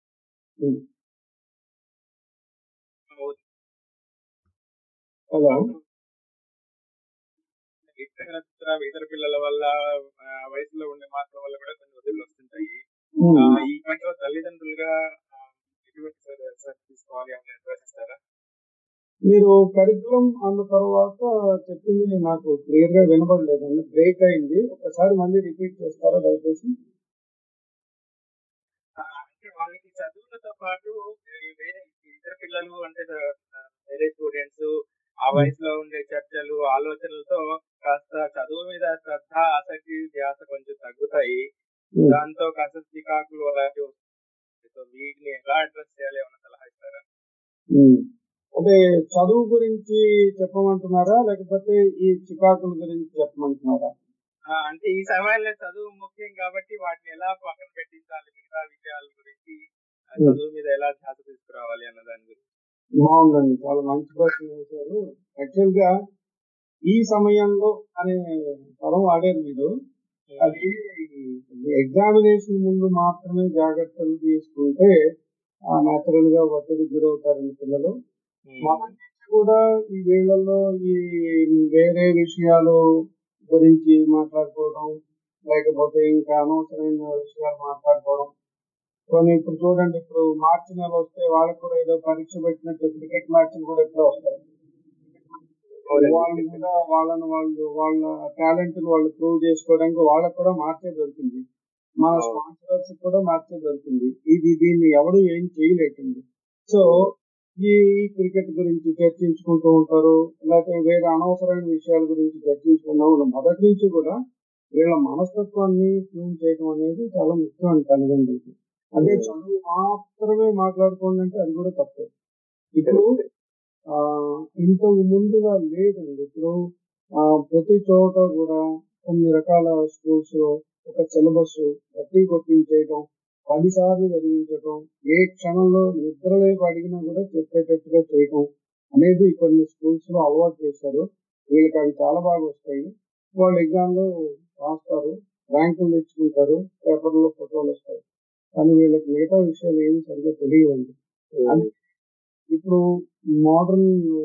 ఇతర పిల్లల వల్ల వయసులో ఉండే మార్పుల వల్ల కూడా కొన్ని ఒత్తిళ్లు వస్తుంటాయి. ఈ పట్ల తల్లిదండ్రులుగా ఎటువంటి తీసుకోవాలి అని నిర్వహిస్తారా? మీరు కరికులం అన్న తర్వాత చెప్పింది నాకు క్లియర్ గా వినబడలేదండి, బ్రేక్ అయింది. ఒకసారి మళ్ళీ రిపీట్ చేస్తారా దయచేసి? అంటే వాళ్ళకి చదువులతో పాటు వేరే ఇతర పిల్లలు అంటే వేరే స్టూడెంట్స్ ఆ వయసులో ఉండే చర్చలు, ఆలోచనలతో కాస్త చదువు మీద శ్రద్ధ, ఆసక్తి, ధ్యాస కొంచెం తగ్గుతాయి. దాంతో కాస్త చికాకులు అలాంటివి వస్తాయి. వీటిని ఎలా అడ్రస్ చేయాలి ఏమన్నా సలహా ఇస్తారా? అంటే చదువు గురించి చెప్పమంటున్నారా లేకపోతే ఈ చికాకుల గురించి చెప్పమంటున్నారా? అంటే ఈ సమయంలో చదువు ముఖ్యం కాబట్టి వాటిని ఎలా పక్కన పెట్టించాలి, మిగతా విషయాల గురించి చదువు మీద ఎలా ధ్యాస తీసుకురావాలి అన్న దాని గురించి. బాగుందండి, చాలా మంచి ప్రశ్న వేశారు. యాక్చువల్ గా ఈ సమయంలో అనే పదం వాడారు మీరు. అది ఎగ్జామినేషన్ ముందు మాత్రమే జాగ్రత్తలు తీసుకుంటే నేచురల్ గా ఒత్తిడికి గురవుతారండి పిల్లలు. మొదటి నుంచి కూడా ఈ వీళ్ళల్లో ఈ వేరే విషయాలు గురించి మాట్లాడుకోవడం, లేకపోతే ఇంకా అనవసరమైన విషయాలు మాట్లాడుకోవడం. కొన్ని ఇప్పుడు చూడండి, ఇప్పుడు మార్చి నెల వస్తే వాళ్ళకి కూడా ఏదో పరీక్ష పెట్టినట్టు క్రికెట్ మ్యాచ్లు కూడా ఎప్పుడో వస్తాయి. వాళ్ళు కూడా వాళ్ళ టాలెంట్ వాళ్ళు ప్రూవ్ చేసుకోవడానికి వాళ్ళకు కూడా మార్చే దొరికింది. మన స్పాన్సర్స్ కూడా మార్చే దొరికింది. దీన్ని ఎవరు ఏం చేయలేకండి. సో ఈ క్రికెట్ గురించి చర్చించుకుంటూ ఉంటారు, లేకపోతే వేరే అనవసరమైన విషయాల గురించి చర్చించుకున్నాం. మొదటి నుంచి కూడా వీళ్ళ మనస్తత్వాన్ని ట్యూన్ చేయడం అనేది చాలా ముఖ్యం అని తల్లిదండ్రులకి. అదే చదువు మాత్రమే మాట్లాడుకోండి అంటే అది కూడా తప్పే. ఇప్పుడు ఇంతకు ముందుగా లేదండి. ఇప్పుడు ప్రతి చోట కూడా కొన్ని రకాల స్కూల్స్ లో ఒక సిలబస్ గట్టి కొట్టించేయటం, 10 సార్లు చదివించటం, ఏ క్షణంలో నిద్రలేపు అడిగినా కూడా చెప్పేటట్టుగా చేయటం అనేది కొన్ని స్కూల్స్ లో అలవాటు చేశారు. వీళ్ళకి అవి చాలా బాగా వస్తాయి. వాళ్ళు ఎగ్జామ్ లో రాస్తారు, ర్యాంకులు తెచ్చుకుంటారు, పేపర్లో ఫోటోలు వస్తాయి. కానీ వీళ్ళకి మిగతా విషయాలు ఏమి సరిగ్గా తెలియవండి. ఇప్పుడు మోడర్న్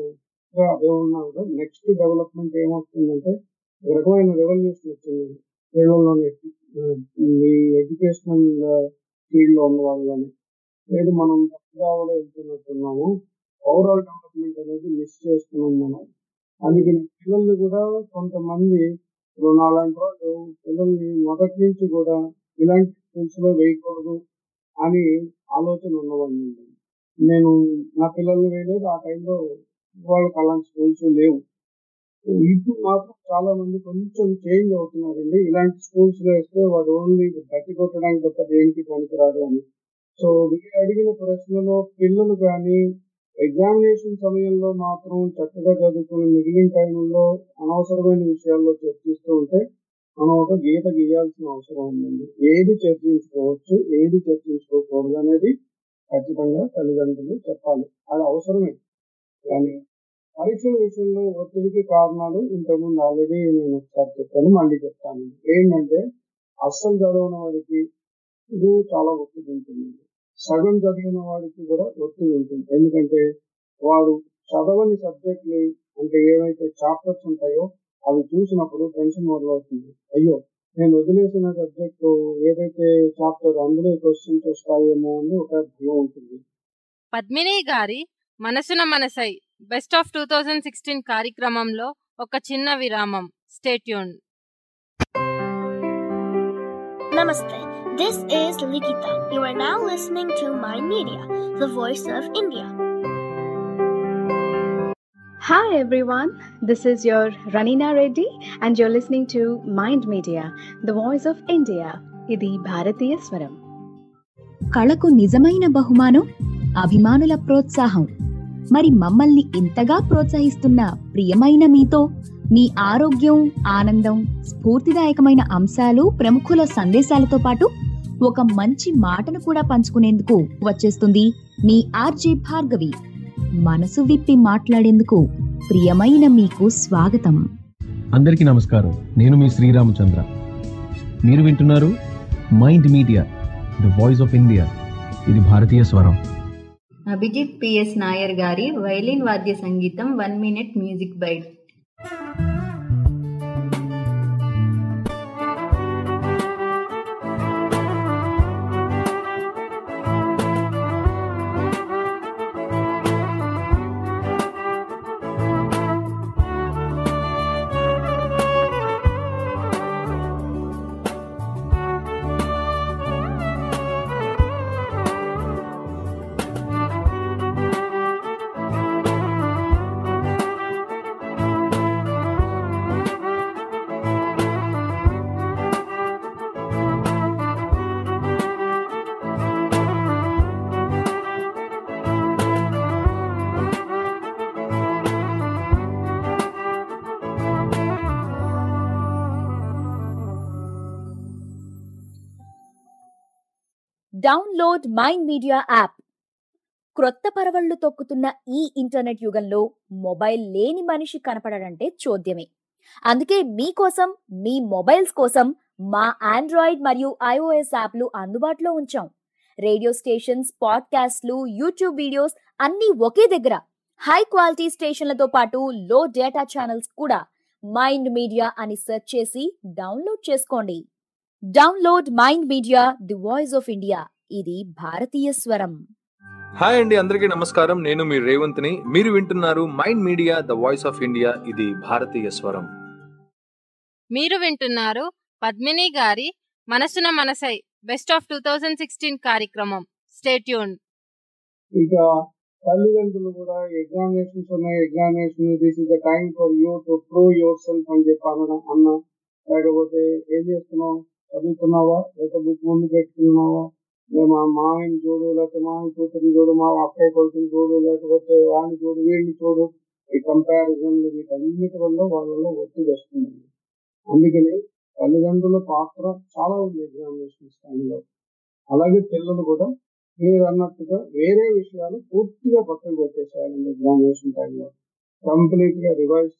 గా అదే ఉన్నా కూడా నెక్స్ట్ డెవలప్మెంట్ ఏమవుతుందంటే ఒక రకమైన రెవల్యూషన్ వచ్చింది వీళ్ళలోనే, ఈ ఎడ్యుకేషనల్ ఫీల్డ్ లో ఉన్న వాళ్ళని. లేదు మనం తప్పుదావలో వెళ్తున్నట్టున్నాము, ఓవరాల్ డెవలప్మెంట్ అనేది మిస్ చేస్తున్నాం మనం. అందుకని పిల్లల్ని కూడా కొంతమంది ఇప్పుడు నాలాంటి వాళ్ళు పిల్లల్ని మొదటి నుంచి కూడా ఇలాంటి స్కూల్స్ లో వేయకూడదు అని ఆలోచన ఉన్నవాడిని. నేను నా పిల్లల్ని వేయలేదు, ఆ టైంలో వాళ్ళకి అలాంటి స్కూల్స్ లేవు. ఇప్పుడు మాత్రం చాలా మంది కొంచెం చేంజ్ అవుతున్నారండి. ఇలాంటి స్కూల్స్ లో వేస్తే వాడు ఓన్లీ గట్టి కొట్టడానికి తప్ప దేనికి పనికిరాడు అని. సో మీరు అడిగిన ప్రశ్నలో పిల్లలు కానీ ఎగ్జామినేషన్ సమయంలో మాత్రం చక్కగా చదువుకుని మిగిలిన టైంలో అనవసరమైన విషయాల్లో చర్చిస్తూ ఉంటే మనం ఒక గీత గీయాల్సిన అవసరం ఉందండి. ఏది చర్చించుకోవచ్చు, ఏది చర్చించుకోకూడదు అనేది ఖచ్చితంగా తల్లిదండ్రులు చెప్పాలి. అది అవసరమే. కానీ పరీక్షల విషయంలో ఒత్తిడికి కారణాలు ఇంతకుముందు ఆల్రెడీ నేను ఒకసారి చెప్పాను, మళ్ళీ చెప్తాను. ఏంటంటే అస్సలు చదవని వాడికి ఇది చాలా ఒత్తిడి ఉంటుంది, సగం చదివిన వాడికి కూడా ఒత్తిడి ఉంటుంది. ఎందుకంటే వాడు చదవని సబ్జెక్టులు అంటే ఏవైతే చాప్టర్స్ ఉంటాయో అవి చూసినప్పుడు టెన్షన్ మొదలవుతుంది. అయ్యో నేను వదిలేసిన సబ్జెక్టు ఏదైతే చాప్టర్ అందులో క్వశ్చన్స్ వస్తాయేమో అని ఒక భయం ఉంటుంది. పద్మిని గారి మనసున మనసై బెస్ట్ ఆఫ్ 2016 కార్యక్రమంలో ఒక చిన్న విరామం. Stay tuned. Namaste. This is Likita. You are now listening to Mind Media, the voice of India. Hi everyone, this is your Ranina Reddy and you're listening to Mind Media, the voice of India. ఇది భారతీయ స్వరం. కళకు నిజమైన బహుమానం అభిమానుల ప్రోత్సాహం. మరి మమ్మల్ని ఇంతగా ప్రోత్సహిస్తున్న ప్రియమైన మీతో మీ ఆరోగ్యం, ఆనందం, స్ఫూర్తిదాయకమైన అంశాలు, ప్రముఖుల సందేశాలతో పాటు ఒక మంచి మాటను కూడా పంచుకునేందుకు వచ్చేస్తుంది మీ ఆర్జే భార్గవి. మనసు విప్పి మాట్లాడేందుకు ప్రియమైన మీకు స్వాగతం. అందరికీ నమస్కారం. నేను మీ శ్రీరామచంద్ర. మీరు వింటున్నారు Mind media, the voice of India. ఇది భారతీయ స్వరం. అభిజిత్ పిఎస్ నాయర్ గారి వైలిన్ వాద్య సంగీతం 1 minute music bite. Download Mind Media app. క్రొత్త పరవళ్లు తొక్కుతున్న ఈ ఇంటర్నెట్ యుగంలో మొబైల్ లేని మనిషి కనపడడంటే చోద్యమే. అందుకే మీకోసం, మీ మొబైల్స్ కోసం మా ఆండ్రాయిడ్ మరియు ఐఓఎస్ యాప్లు అందుబాటులో ఉంచాం. రేడియో స్టేషన్స్, పాడ్కాస్ట్లు, యూట్యూబ్ వీడియోస్ అన్నీ ఒకే దగ్గర. హై క్వాలిటీ స్టేషన్లతో పాటు లో డేటా ఛానల్స్ కూడా. మైండ్ మీడియా అని సెర్చ్ చేసి డౌన్లోడ్ చేసుకోండి. Download Mind Media, the voice of India. ఇది భారతీయ స్వరం. హాయ్ అండి, అందరికీ నమస్కారం. నేను మీ రేవంత్ని. మీరు వింటున్నారు Mind media, the voice of India. ఇది భారతీయ స్వరం. మీరు వింటున్నారు పద్మిని గారి మనసున మనసై బెస్ట్ ఆఫ్ 2016 కార్యక్రమం. Stay tuned. ఇక తల్లిదండ్రులు కూడా ఎగ్జామినేషన్స్ ఉన్నాయి, examination this is the time for you to prove yourself అని చెప్పాను అన్న. లేకపోతే ఏం చేస్తున్నావు, చదువుతున్నావా, లేకపోతే బుక్ ముందు పెట్టుకున్నావా, మా మామయ్యని చూడు, లేకపోతే మామయ్య కూతురిని చూడు, మా అక్కయ్య కొడుకుని చూడు, లేకపోతే వాడిని చూడు, వీడిని చూడు. ఈ కంపారిజన్లు వీటన్నిటి వల్ల వాళ్ళలో ఒత్తిడి వస్తుంది. అందుకని తల్లిదండ్రుల పాత్ర చాలా ఉంది ఎగ్జామినేషన్స్ టైంలో. అలాగే పిల్లలు కూడా మీరు అన్నట్టుగా వేరే విషయాలు పూర్తిగా పక్కన పెట్టేసేయాలండి. ఎగ్జామినేషన్ టైంలో కంప్లీట్ గా రివైజ్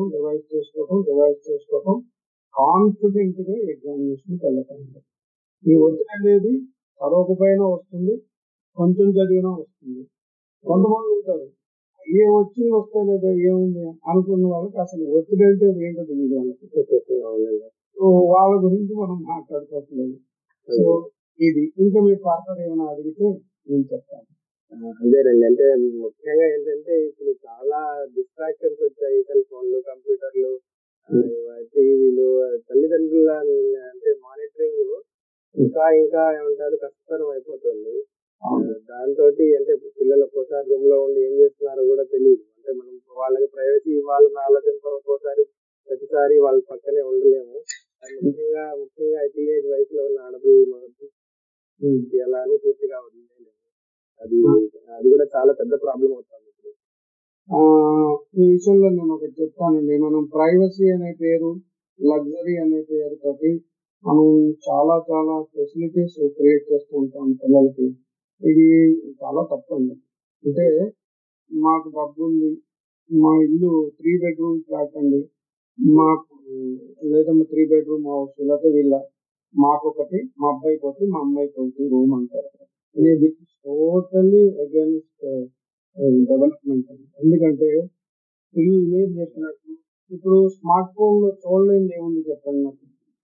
చేసుకోవడం, కాన్ఫిడెంట్ గా ఎగ్జామినేషన్కి వెళ్ళకండి. ఈ ఒత్తిడి అనేది చదవకపోయినా వస్తుంది, కొంచెం చదివినా వస్తుంది. కొంతమంది ఉంటారు ఏ వచ్చింది వస్తే లేదా ఏముంది అనుకున్న వాళ్ళకి అసలు ఒత్తిడి అంటే ఏంటో తెలియదు వాళ్ళకి. సో వాళ్ళ గురించి మనం మాట్లాడుకోవట్లేదు. సో ఇది ఇంకా మీరు ఫర్దర్ ఏమైనా అడిగితే నేను చెప్తాను. అదేనండి, అంటే ముఖ్యంగా ఏంటంటే ఇప్పుడు చాలా డిస్ట్రాక్షన్స్ వచ్చాయి, సెల్ ఫోన్లు, కంప్యూటర్లు, టీవీలు. తల్లిదండ్రుల అంటే మానిటరింగ్ ఇంకా ఇంకా ఏమంటారు కష్టతరం అయిపోతుంది. దాంతో అంటే పిల్లలు ఒక్కోసారి రూమ్ లో ఉండి ఏం చేస్తున్నారో కూడా తెలియదు. అంటే మనం వాళ్ళకి ప్రైవసీ ఇవ్వాలన్న ఆలోచనతో ఒక్కోసారి ప్రతిసారి వాళ్ళ పక్కనే ఉండలేము. ముఖ్యంగా టీనేజ్ వయసులో ఉన్న ఆడపిల్లలు అలా అని పూర్తిగా వదిలేయలేము. అది కూడా చాలా పెద్ద ప్రాబ్లం అవుతుంది ఇప్పుడు. ఈ విషయంలో నేను ఒకటి చెప్తానండి. మనం ప్రైవసీ అనే పేరు, లగ్జరీ అనే పేరుతోటి మనం చాలా చాలా ఫెసిలిటీస్ క్రియేట్ చేస్తూ ఉంటాం పిల్లలకి. ఇది చాలా తప్పండి. అంటే మాకు డబ్బు ఉంది, మా ఇల్లు 3 bedroom ఫ్లాట్ అండి, మాకు లేదమ్మా 3 bedroom హౌస్, లేకపోతే వీళ్ళ మాకొకటి, మా అబ్బాయికి ఒకటి, మా అమ్మాయికి ఒకటి రూమ్ అంటారు. ఇది టోటల్లీ అగైన్స్ట్ డెవలప్మెంట్ అండి. ఎందుకంటే పిల్లలు మీరు చెప్పినట్టు ఇప్పుడు స్మార్ట్ ఫోన్ లో చూడలేని ఏముంది చెప్పండి నాకు.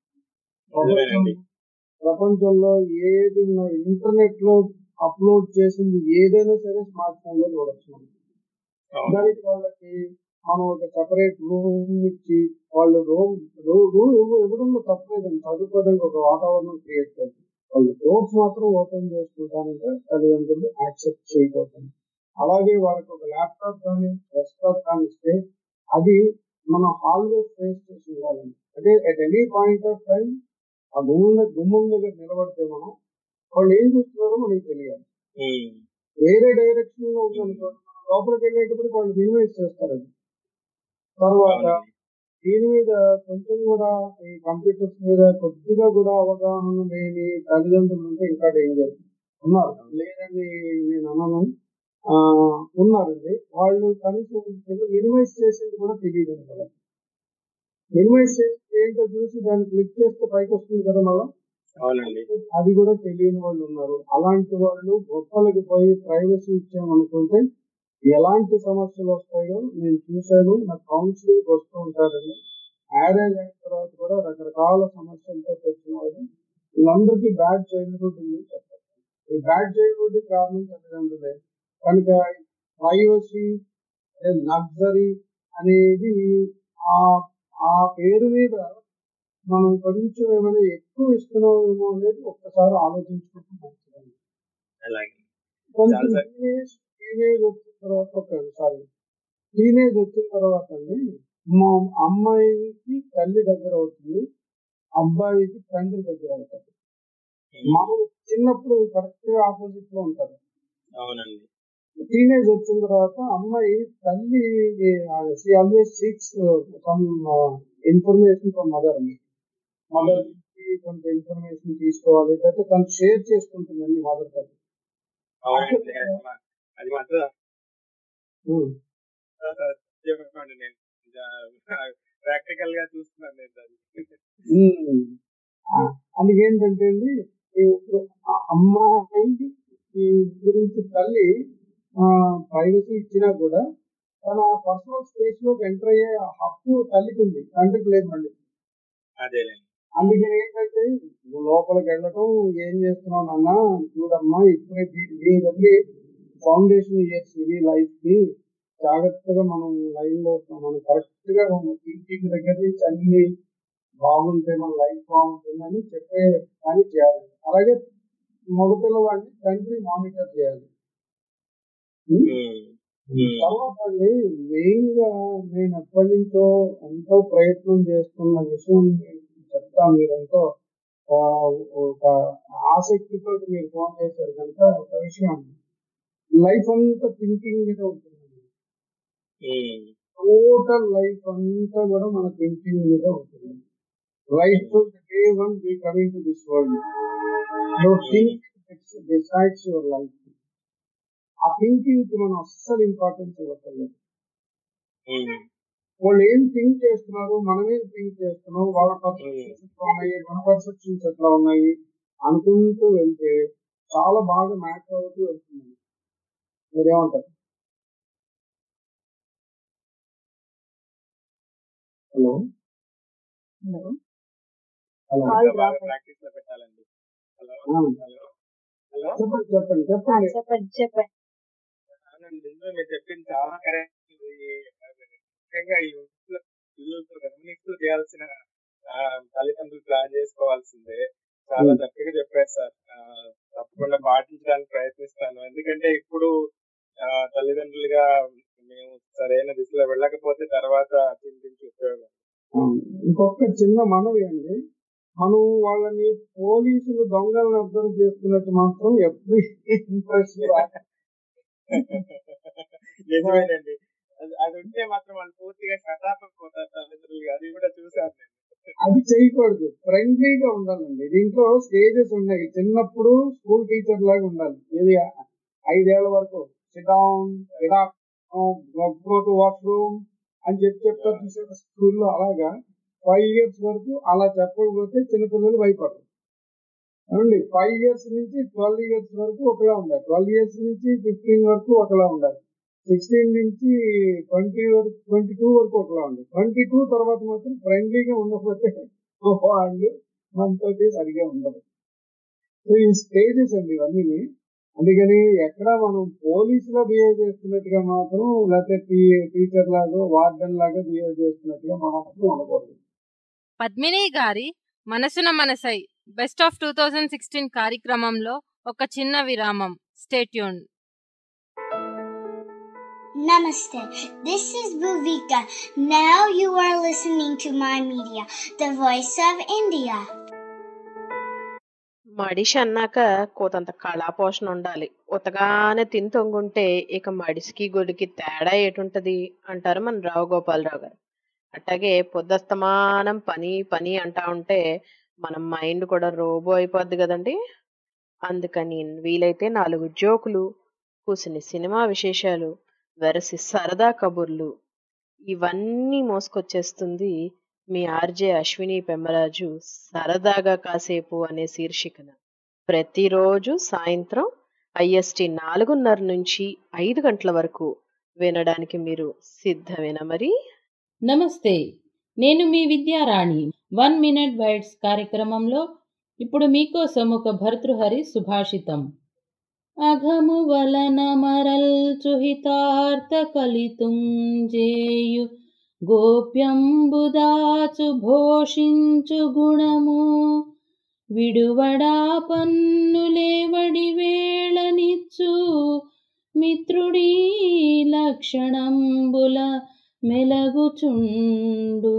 ప్రపంచంలో ఏది ఉన్న ఇంటర్నెట్ లో అప్లోడ్ చేసింది ఏదైనా సరే స్మార్ట్ ఫోన్ లో చూడొచ్చు. దానికి వాళ్ళకి మనం ఒక సెపరేట్ రూమ్ ఇచ్చి వాళ్ళు రూమ్ ఇవ్వడంలో తప్పలేదండి. చదువుకోవడానికి ఒక వాతావరణం క్రియేట్ చేయాలి. వాళ్ళు డోర్స్ మాత్రం ఓపెన్ చేసుకుంటానంటే తల్లిదండ్రులు యాక్సెప్ట్ చేయకపోతుంది. అలాగే వాళ్ళకి ఒక ల్యాప్టాప్ కానీ డెస్క్టాప్ కానీ ఇస్తే అది మనం ఆల్వేస్ ఫేస్ చేసి ఇవ్వాలండి. అంటే at any point of time ఆ గుమ్మం దగ్గర నిలబడితే మనం వాళ్ళు ఏం చూస్తున్నారో మనకి తెలియాలి. వేరే డైరెక్షన్ లో ఉందనుకోండి, లోపలికి వెళ్ళేటప్పుడు వాళ్ళు మినిమైజ్ చేస్తారు. అది తర్వాత దీని మీద కొంచెం కూడా ఈ కంప్యూటర్స్ మీద కొద్దిగా కూడా అవగాహన లేని తల్లిదండ్రులు ఉంటే ఇంకా డేంజర్. ఉన్నారు, లేదని నేను అనను, ఉన్నారండి. వాళ్ళు కనీసం మినిమైజ్ చేసేది కూడా తెలియదు కదా. మినిమైజ్ చేస్తే ఏంటో చూసి దాన్ని క్లిక్ చేస్తే పైకి వస్తుంది కదా మళ్ళా. అది కూడా తెలియని వాళ్ళు ఉన్నారు. అలాంటి వాళ్ళు గొప్పలకు పోయి ప్రైవసీ ఇచ్చామనుకుంటే ఎలాంటి సమస్యలు వస్తాయో నేను చూశాను. నాకు కౌన్సిలింగ్ వస్తూ ఉంటారండి. మ్యారేజ్ అయిన తర్వాత కూడా రకరకాల సమస్యలతో వచ్చిన వాళ్ళు వీళ్ళందరికీ బ్యాడ్ చైల్డ్హుడ్ ఉంది చెప్పారు. ఈ బ్యాడ్ చైల్డ్హుడ్ కారణం తల్లిదండ్రులే. కనుక ప్రైవసీ, లగ్జరీ అనేది ఆ పేరు మీద మనం కొంచెం ఏమైనా ఎక్కువ ఇస్తున్నామేమో అనేది ఒక్కసారి ఆలోచించుకుంటే మంచిదండి. కొంచెం టీనేజ్ వచ్చిన తర్వాత అండి మా అమ్మాయికి తల్లి దగ్గర అవుతుంది, అబ్బాయికి తండ్రి దగ్గర అవుతుంది. మామూలు చిన్నప్పుడు కరెక్ట్ గా ఆపోజిట్ లో ఉంటారు. టీనేజ్ వచ్చిన తర్వాత అమ్మాయి తల్లి always seeks some information from mother నుంచి కొంత ఇన్ఫర్మేషన్ తీసుకోవాలి, లేకపోతే తను షేర్ చేసుకుంటుందండి మదర్ తో. అది మాత్రం ప్రాక్టికల్ గా చూస్తున్నాను నేను. అందుకేంటంటే అండి అమ్మాయి గురించి తల్లి ప్రైవసీ ఇచ్చినా కూడా తన పర్సనల్ స్పేస్ లోకి ఎంటర్ అయ్యే హక్కు తల్లికి ఉంది, తండ్రికి లేదు మళ్ళీ. అందుకని ఏంటంటే లోపలికి వెళ్ళటం, ఏం చేస్తున్నావు నాన్న చూడమ్మా, ఇప్పుడే దీని ఫౌండేషన్ ఇయర్స్ ఇవి లైఫ్ కి, జాగ్రత్తగా మనం లైన్ లో మనం కరెక్ట్ గా థింకింగ్ దగ్గర నుంచి అన్ని బాగుంటే మన లైఫ్ బాగుంటుందని చెప్పే పని చేయాలి. అలాగే మగపిల్లవాడిని తండ్రి మానిటర్ చేయాలి. తర్వాత అండి మెయిన్ గా నేను ఎప్పటి నుంచో ఎంతో ప్రయత్నం చేస్తున్న విషయం చెప్తాను. మీరు ఎంతో ఒక ఆసక్తితో మీరు ఫోన్ చేశారు కనుక ఒక విషయం, లైఫ్ అంతా థింకింగ్ మీద ఉంటుందండి. టోటల్ లైఫ్ అంతా కూడా మన థింకింగ్ మీద ఉంటుంది. Right to day one we coming to this world, your thinking decides your life. ఆ థింకింగ్ కి మనం అస్సలు ఇంపార్టెన్స్ ఇవ్వట్లేదు. వాళ్ళు ఏం థింక్ చేస్తున్నారు, మనం ఏం థింక్ చేస్తున్నాం, వాళ్ళ పర్సెప్షన్స్ ఎట్లా ఉన్నాయి, మన పర్సెప్షన్స్ ఎట్లా ఉన్నాయి అనుకుంటూ వెళ్తే చాలా బాగా మ్యాచ్ అవుతూ వెళ్తుంది. మీరేమంటారు? Hello hello hello call drop practice లో పెట్టాలండి. హలో ఆ, హలో హలో చెప్పండి చెప్పండి చెప్పండి. చెప్పండి చెప్పండి. అవునండి, నిజమే మీరు చెప్పింది చాలా కరెక్ట్. ముఖ్యంగా ఈ ఇంట్లో పిల్లలతో గమనిస్తూ చేయాల్సిన తల్లిదండ్రులు ప్లాన్ చేసుకోవాల్సిందే. చాలా చక్కగా చెప్పారు సార్. తప్పకుండా పాటించడానికి ప్రయత్నిస్తాను. ఎందుకంటే ఇప్పుడు తల్లిదండ్రులుగా మేము సరైన దిశలో వెళ్ళకపోతే తర్వాత చింతించి ఉపయోగం. ఇంకొక చిన్న మనవి అండి, మనం వాళ్ళని పోలీసులు దొంగలను అబ్జర్వ్ చేస్తున్నట్టు మాత్రం ఎవ్రీ ఇంప్రెషన్ నిజమేనండి. అది ఉంటే మాత్రం వాళ్ళు పూర్తిగా షటాపడిపోతారు తల్లిదండ్రులుగా. అది కూడా చూసాను నేను. అది చేయకూడదు. ఫ్రెండ్లీగా ఉండాలండి. దీంట్లో స్టేజెస్ ఉన్నాయి. చిన్నప్పుడు స్కూల్ టీచర్ లాగా ఉండాలి. ఇది 5 ఏళ్ల వరకు sit down, get up, go to washroom అని చెప్తారు చూసారు స్కూల్లో. అలాగా 5 years వరకు అలా చెప్పకపోతే చిన్నపిల్లలు భయపడరు. ఏమండి 5 years నుంచి 12 years వరకు ఒకలా ఉండాలి. 12 years నుంచి 15 వరకు ఒకలా ఉండాలి. 16 నుంచి 22 వరకు ఒకలా ఉండాలి. 22 తర్వాత మాత్రం ఫ్రెండ్లీగా ఉండకపోతే వాళ్ళు మనతోటి సరిగా ఉండదు. సో ఈ స్టేజెస్ అండి ఇవన్నీ. అందుకని ఎక్కడ మనం పోలీసులో బిహేవ్ చేస్తున్నట్టుగా మాత్రం, లేకపోతే టీచర్ లాగా వార్డెన్ లాగా బిహేవ్ చేస్తున్నట్టుగా మాత్రం ఉండకూడదు. పద్మిని గారి మనసున మనసై బెస్ట్ ఆఫ్ 2016 కార్యక్రమంలో ఒక చిన్న విరామం. Stay tune. Namaste. This is Bhuvika. Now you are listening to My Media, the voice of India. మడిషి అన్నాక కోతంత కళాపోషణ ఉండాలి. ఉతగానే తిని తొంగుంటే ఇక మడిసికి గొడికి తేడా ఏటుంటది అంటారు మన రావు గోపాలరావు గారు. అట్లాగే పొద్దస్తమానం పని పని అంటా ఉంటే మన మైండ్ కూడా రోబో అయిపోద్ది కదండి. అందుకని వీలైతే 4 జోకులు, కూసిని సినిమా విశేషాలు, వెరసి సరదా కబుర్లు ఇవన్నీ మోసుకొచ్చేస్తుంది మీ ఆర్జే అశ్విని పెమ్మరాజు సరదాగా కాసేపు అనే శీర్షికన. ప్రతిరోజు సాయంత్రం IST 4:30 నుంచి 5 గంటల వరకు వినడానికి మీరు సిద్ధమేనా మరి? నమస్తే, నేను మీ విద్యారాణి. 1 Minute Bites కార్యక్రమంలో ఇప్పుడు మీకోసం ఒక భర్తృహరి సుభాషితం. అఘము వలన మరల్చుహితార్థ కలితుంజేయు గోప్యంబుదాచు భోషించు గుణము విడువడా పన్నులేవడి వేళనిచ్చు మిత్రుడీ లక్షణంబుల మెలగుచుండు.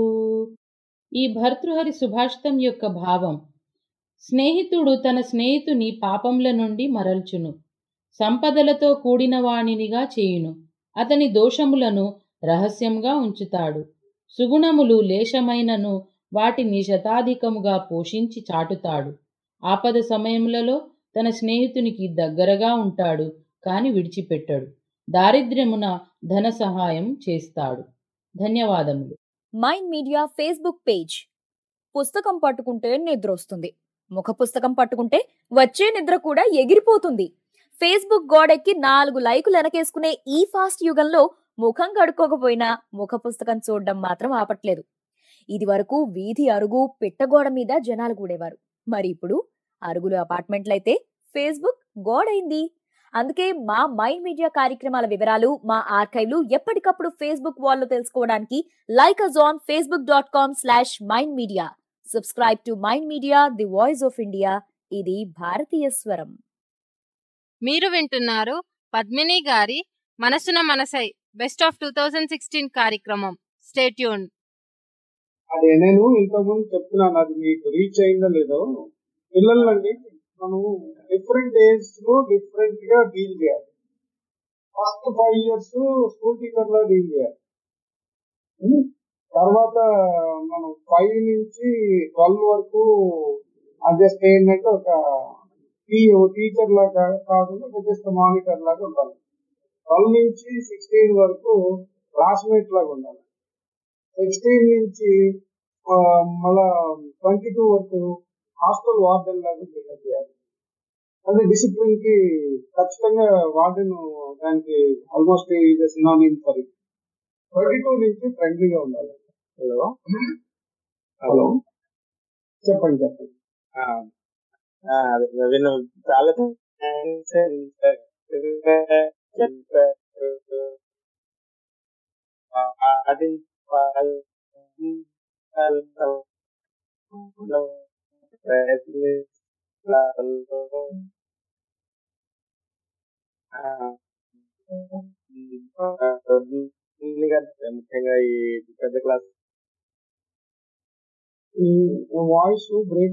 ఈ భర్తృహరి సుభాషితం యొక్క భావం: స్నేహితుడు తన స్నేహితుని పాపంల నుండి మరల్చును, సంపదలతో కూడిన వాణినిగా చేయును, అతని దోషములను రహస్యంగా ఉంచుతాడు, సుగుణములు లేశమైనను వాటిని శతాధికముగా పోషించి చాటుతాడు, ఆపద సమయములలో తన స్నేహితునికి దగ్గరగా ఉంటాడు కాని విడిచిపెట్టడు, దారిద్ర్యమున ధన సహాయం చేస్తాడు. ధన్యవాదములు. Mind Media Facebook page. పుస్తకం పట్టుకుంటే నిద్ర వస్తుంది, ముఖ పుస్తకం పట్టుకుంటే వచ్చే నిద్ర కూడా ఎగిరిపోతుంది. ఫేస్బుక్ గోడెక్కి 4 లైకులు వెనకేసుకునే ఈ ఫాస్ట్ యుగంలో ముఖం కడుక్కోకపోయినా ముఖ పుస్తకం చూడడం మాత్రం ఆపట్లేదు. ఇది వరకు వీధి అరుగు పిట్టగోడ మీద జనాలు కూడేవారు. మరి ఇప్పుడు అరుగులు అపార్ట్మెంట్లయితే ఫేస్బుక్ గోడైంది. అందుకే మా మైండ్ మీడియా కార్యక్రమాల వివరాలు, మా ఆర్కైవ్లు ఎప్పటికప్పుడు ఫేస్బుక్ వాల్లో తెలుసుకోవడానికి like us on facebook.com/mindmedia. Subscribe to Mind Media, the voice of India. ఇది భారతీయ స్వరం. మీరు వింటున్నారు పద్మిని గారి మనసున మనసై బెస్ట్ ఆఫ్ 2016 కార్యక్రమం. Stay tune. అదే నేను ఇంతకుముందు చెప్తున్నాను, అది మీకు రీచ్ అయిందో లేదో. పిల్లలండి మనం డిఫరెంట్ ఏజ్ లో డిఫరెంట్ గా డీల్ చేయాలి. ఫస్ట్ 5 years స్కూల్ టీచర్ లా డీల్ చేయాలి. తర్వాత మనం 5 నుంచి 12 వరకు అడ్జస్ట్ ఏంటంటే ఒక టీచర్ లాగా కాకుండా జస్ట్ మానిటర్ లాగా ఉండాలి. 12 నుంచి 16 వరకు క్లాస్మేట్ లాగా ఉండాలి. 16 నుంచి మళ్ళా 22 వరకు హాస్టల్ వార్డెన్ లాగా బిహేవ్ చేయాలి. అదే డిసిప్లిన్ కి ఖచ్చితంగా వార్డెన్ దానికి almost is synonym for it. 22 నుంచి ఫ్రెండ్లీగా ఉండాలి. హలో హలో చెప్పండి చెప్పండి. విను చాలా thanks చెప్పారు. అది ముఖ్యంగా ఈ పెద్ద క్లాస్ ఈ వాయిస్ బ్రేక్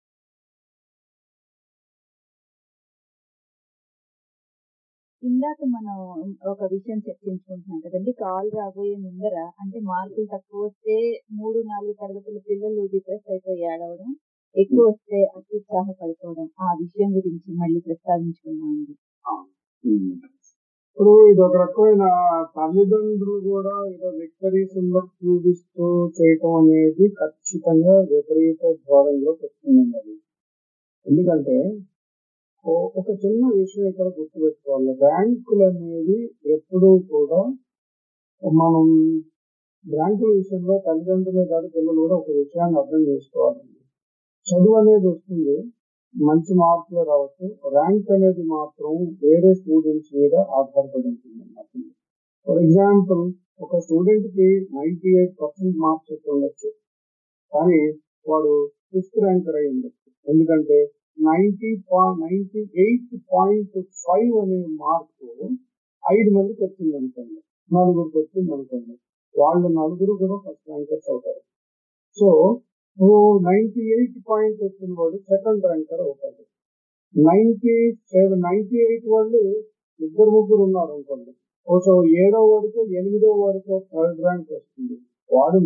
ఇందాక మనం ఒక విషయం చర్చించుకుంటున్నాం కదండి, కాల్ రాబోయే ముందర అంటే మార్కులు తక్కువ వస్తే 3-4 తరగతుల పిల్లలు డిప్రెస్ అయిపోయి ఏడవడం, ఎక్కువ వస్తే అత్యుత్సాహపడిపోవడం, ఆ విషయం గురించి మళ్ళీ ప్రస్తావించుకున్నామండి. ఇప్పుడు ఇది ఒక రకమైన తల్లిదండ్రులు కూడా ఏదో విక్టరీ సింబల్ చూపిస్తూ చేయటం అనేది ఖచ్చితంగా విపరీత ధోరణిలోకి వస్తుందండి. అది ఎందుకంటే ఒక చిన్న విషయం ఇక్కడ గుర్తుపెట్టుకోవాలి. ర్యాంకులు అనేది ఎప్పుడూ కూడా మనం ర్యాంకుల విషయంలో తల్లిదండ్రులే కాదు పిల్లలు కూడా ఒక విషయాన్ని అర్థం చేసుకోవాలండి. చదువు అనేది వస్తుంది, మంచి మార్కులు రావచ్చు, ర్యాంక్ అనేది మాత్రం వేరే స్టూడెంట్స్ మీద ఆధారపడి ఉంటుంది అన్నమాట. ఫర్ ఎగ్జాంపుల్ ఒక స్టూడెంట్ కి 98% మార్క్స్ వచ్చి ఉండొచ్చు, కానీ వాడు 5th ర్యాంకర్ అయి ఉండొచ్చు. ఎందుకంటే 98.5 అనే మార్కు 5 మందికి వచ్చింది అనుకోండి, 4గురికి వచ్చింది అనుకోండి, వాళ్ళు 4 కూడా ఫస్ట్ ర్యాంకర్స్ అవుతారు. సో 98 పాయింట్ వచ్చిన వాడు 2nd ర్యాంకర్ అవుతాడు. 98 వాళ్ళు 2-3 ఉన్నారు అనుకోండి, సో 7వ వాడికో 8వ వాడికో 3rd ర్యాంక్ వస్తుంది, వాడు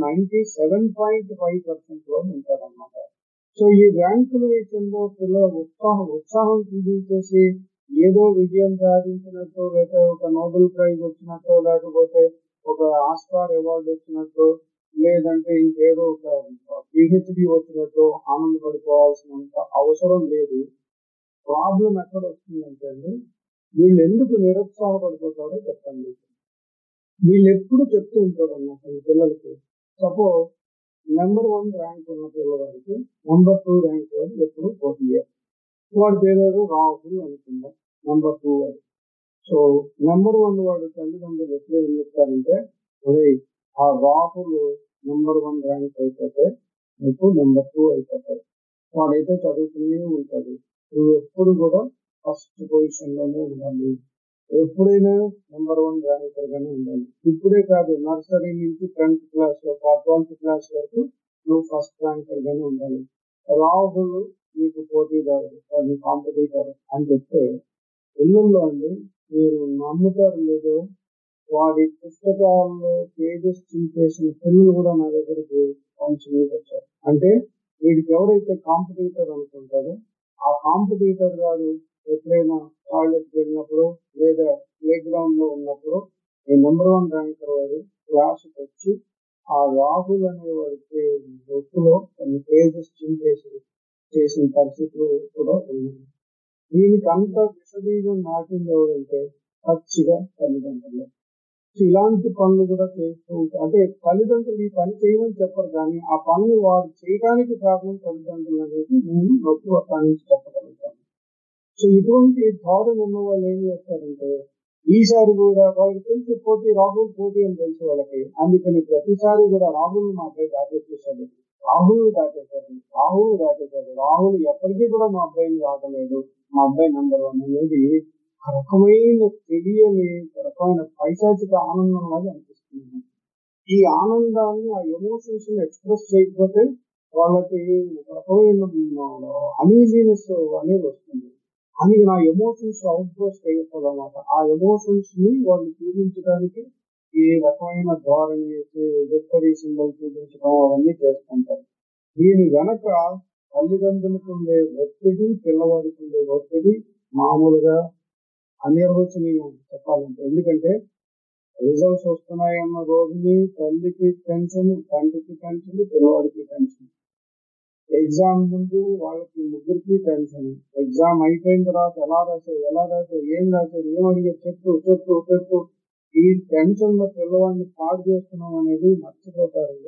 97.5% లో ఉంటారు అన్నమాట. సో ఈ ర్యాంకుల విషయంలో పిల్లలు ఉత్సాహం చూపించేసి ఏదో విజయం సాధించినట్టు, లేకపోతే ఒక నోబెల్ ప్రైజ్ వచ్చినట్టు, లేకపోతే ఒక ఆస్కార్ అవార్డు వచ్చినట్టు, లేదంటే ఇంకేదో ఒక పిహెచ్డి వచ్చినట్టు ఆనందపడిపోవాల్సినంత అవసరం లేదు. ప్రాబ్లం ఎక్కడ వస్తుందంటే అండి, వీళ్ళు ఎందుకు నిరుత్సాహపడిపోతారో చెప్పండి. వీళ్ళు ఎప్పుడు చెప్తూ ఉంటారు అన్నమాట ఈ పిల్లలకి. సపోజ్ నెంబర్ 1 ర్యాంక్ ఉన్న పిల్లవాడికి నెంబర్ 2 ర్యాంక్ వాడు ఎప్పుడు పోటీయే. వాడి పేరు రాహుల్ అనుకుందాం, నెంబర్ 2 వాడు. సో నెంబర్ 1 వాడు తల్లిదండ్రులు ఎప్పుడు ఏం చెప్తారంటే, ఆ రాహుల్ నెంబర్ 1 ర్యాంక్ అయిపోతే నీకు నెంబర్ 2 అయిపోతాయి, వాడైతే చదువుతూనే ఉంటాడు, నువ్వు ఎప్పుడు కూడా ఫస్ట్ పొజిషన్ లోనే ఉండాలి, ఎప్పుడైనా నెంబర్ 1 ర్యాంకర్ గానే ఉండాలి. ఇప్పుడే కాదు, నర్సరీ నుంచి 10th క్లాస్ 12th క్లాస్ వరకు నువ్వు ఫస్ట్ ర్యాంకర్ గానే ఉండాలి. రాహుల్ నీకు పోటీదారుడు, వాడిని కాంపిటీటర్ అని చెప్తే పిల్లల్లో అండి, మీరు నమ్ముతారు లేదో, వాడి పుస్తకాల్లో పేజెస్ చింపేసిన పిల్లలు కూడా నా దగ్గరికి కౌన్సిలింగ్ వచ్చారు. అంటే వీడికి ఎవరైతే కాంపిటీటర్ అనుకుంటారో ఆ కాంపిటీటర్ గారు ఎప్పుడైనా టాయిలెట్ వెళ్ళినప్పుడు లేదా ప్లే గ్రౌండ్ లో ఉన్నప్పుడు ఈ నెంబర్ 1 ర్యాంకర్ వాడు క్లాసుకి వచ్చి ఆ రాహుల్ అనే వాడికి బుక్లో కొన్ని పేజెస్ చేసిన పరిస్థితులు కూడా ఉన్నాయి. దీనికి అంత విషబీజం నాటింది ఎవరంటే పచ్చిగా తల్లిదండ్రులు. ఇలాంటి పనులు కూడా చేస్తూ ఉంటారు. అంటే తల్లిదండ్రులు ఈ పని చేయమని చెప్పరు, కానీ ఆ పనులు వాడు చేయడానికి కారణం తల్లిదండ్రులు అనేది నేను నొప్పి వస్తాను నుంచి చెప్పగలుగుతాను. సో ఇటువంటి ధోరణి ఉన్న వాళ్ళు ఏం చేస్తారంటే, ఈసారి కూడా వాళ్ళకి తెలుసు పోటీ, రాహుల్ పోటీ అని తెలుసు వాళ్ళకి, అందుకని ప్రతిసారి కూడా రాహుల్ మా అబ్బాయి దాటేసేసాడు, రాహుల్ ఎప్పటికీ కూడా మా అబ్బాయిని రావట్లేదు, మా అబ్బాయి నెంబర్ 1 అనేది ఒక రకమైన తెలియని రకమైన పైశాచిక ఆనందం లాగా అనిపిస్తుంది. ఈ ఆనందాన్ని, ఆ ఎమోషన్స్ ని ఎక్స్ప్రెస్ చేయకపోతే వాళ్ళకి ఒక రకమైన అనీజీనెస్ అనేది వస్తుంది. అందుకే నా ఎమోషన్స్ అవుట్ బర్స్ట్ అయిపోతుంది అన్నమాట. ఆ ఎమోషన్స్ ని వాళ్ళు చూపించడానికి ఈ రకమైన ధోరణి, విక్టరీ సింబల్ చూపించడం అవన్నీ చేస్తుంటారు. దీని వెనక తల్లిదండ్రులకు ఉండే ఒత్తిడి, పిల్లవాడికి ఉండే ఒత్తిడి మామూలుగా అనిర్వచనీయం చెప్పాలంటే. ఎందుకంటే రిజల్ట్స్ వస్తున్నాయన్న రోజుని తల్లికి టెన్షన్, తండ్రికి టెన్షన్, పిల్లవాడికి టెన్షన్. ఎగ్జామ్ ముందు వాళ్ళకి ముగ్గురికి టెన్షన్. ఎగ్జామ్ అయిపోయిన తర్వాత ఎలా రాసావు, ఏం అడిగే చెప్పు. ఈ టెన్షన్ లో పిల్లవాడిని పాడు చేస్తున్నాం అనేది మర్చిపోతారండి.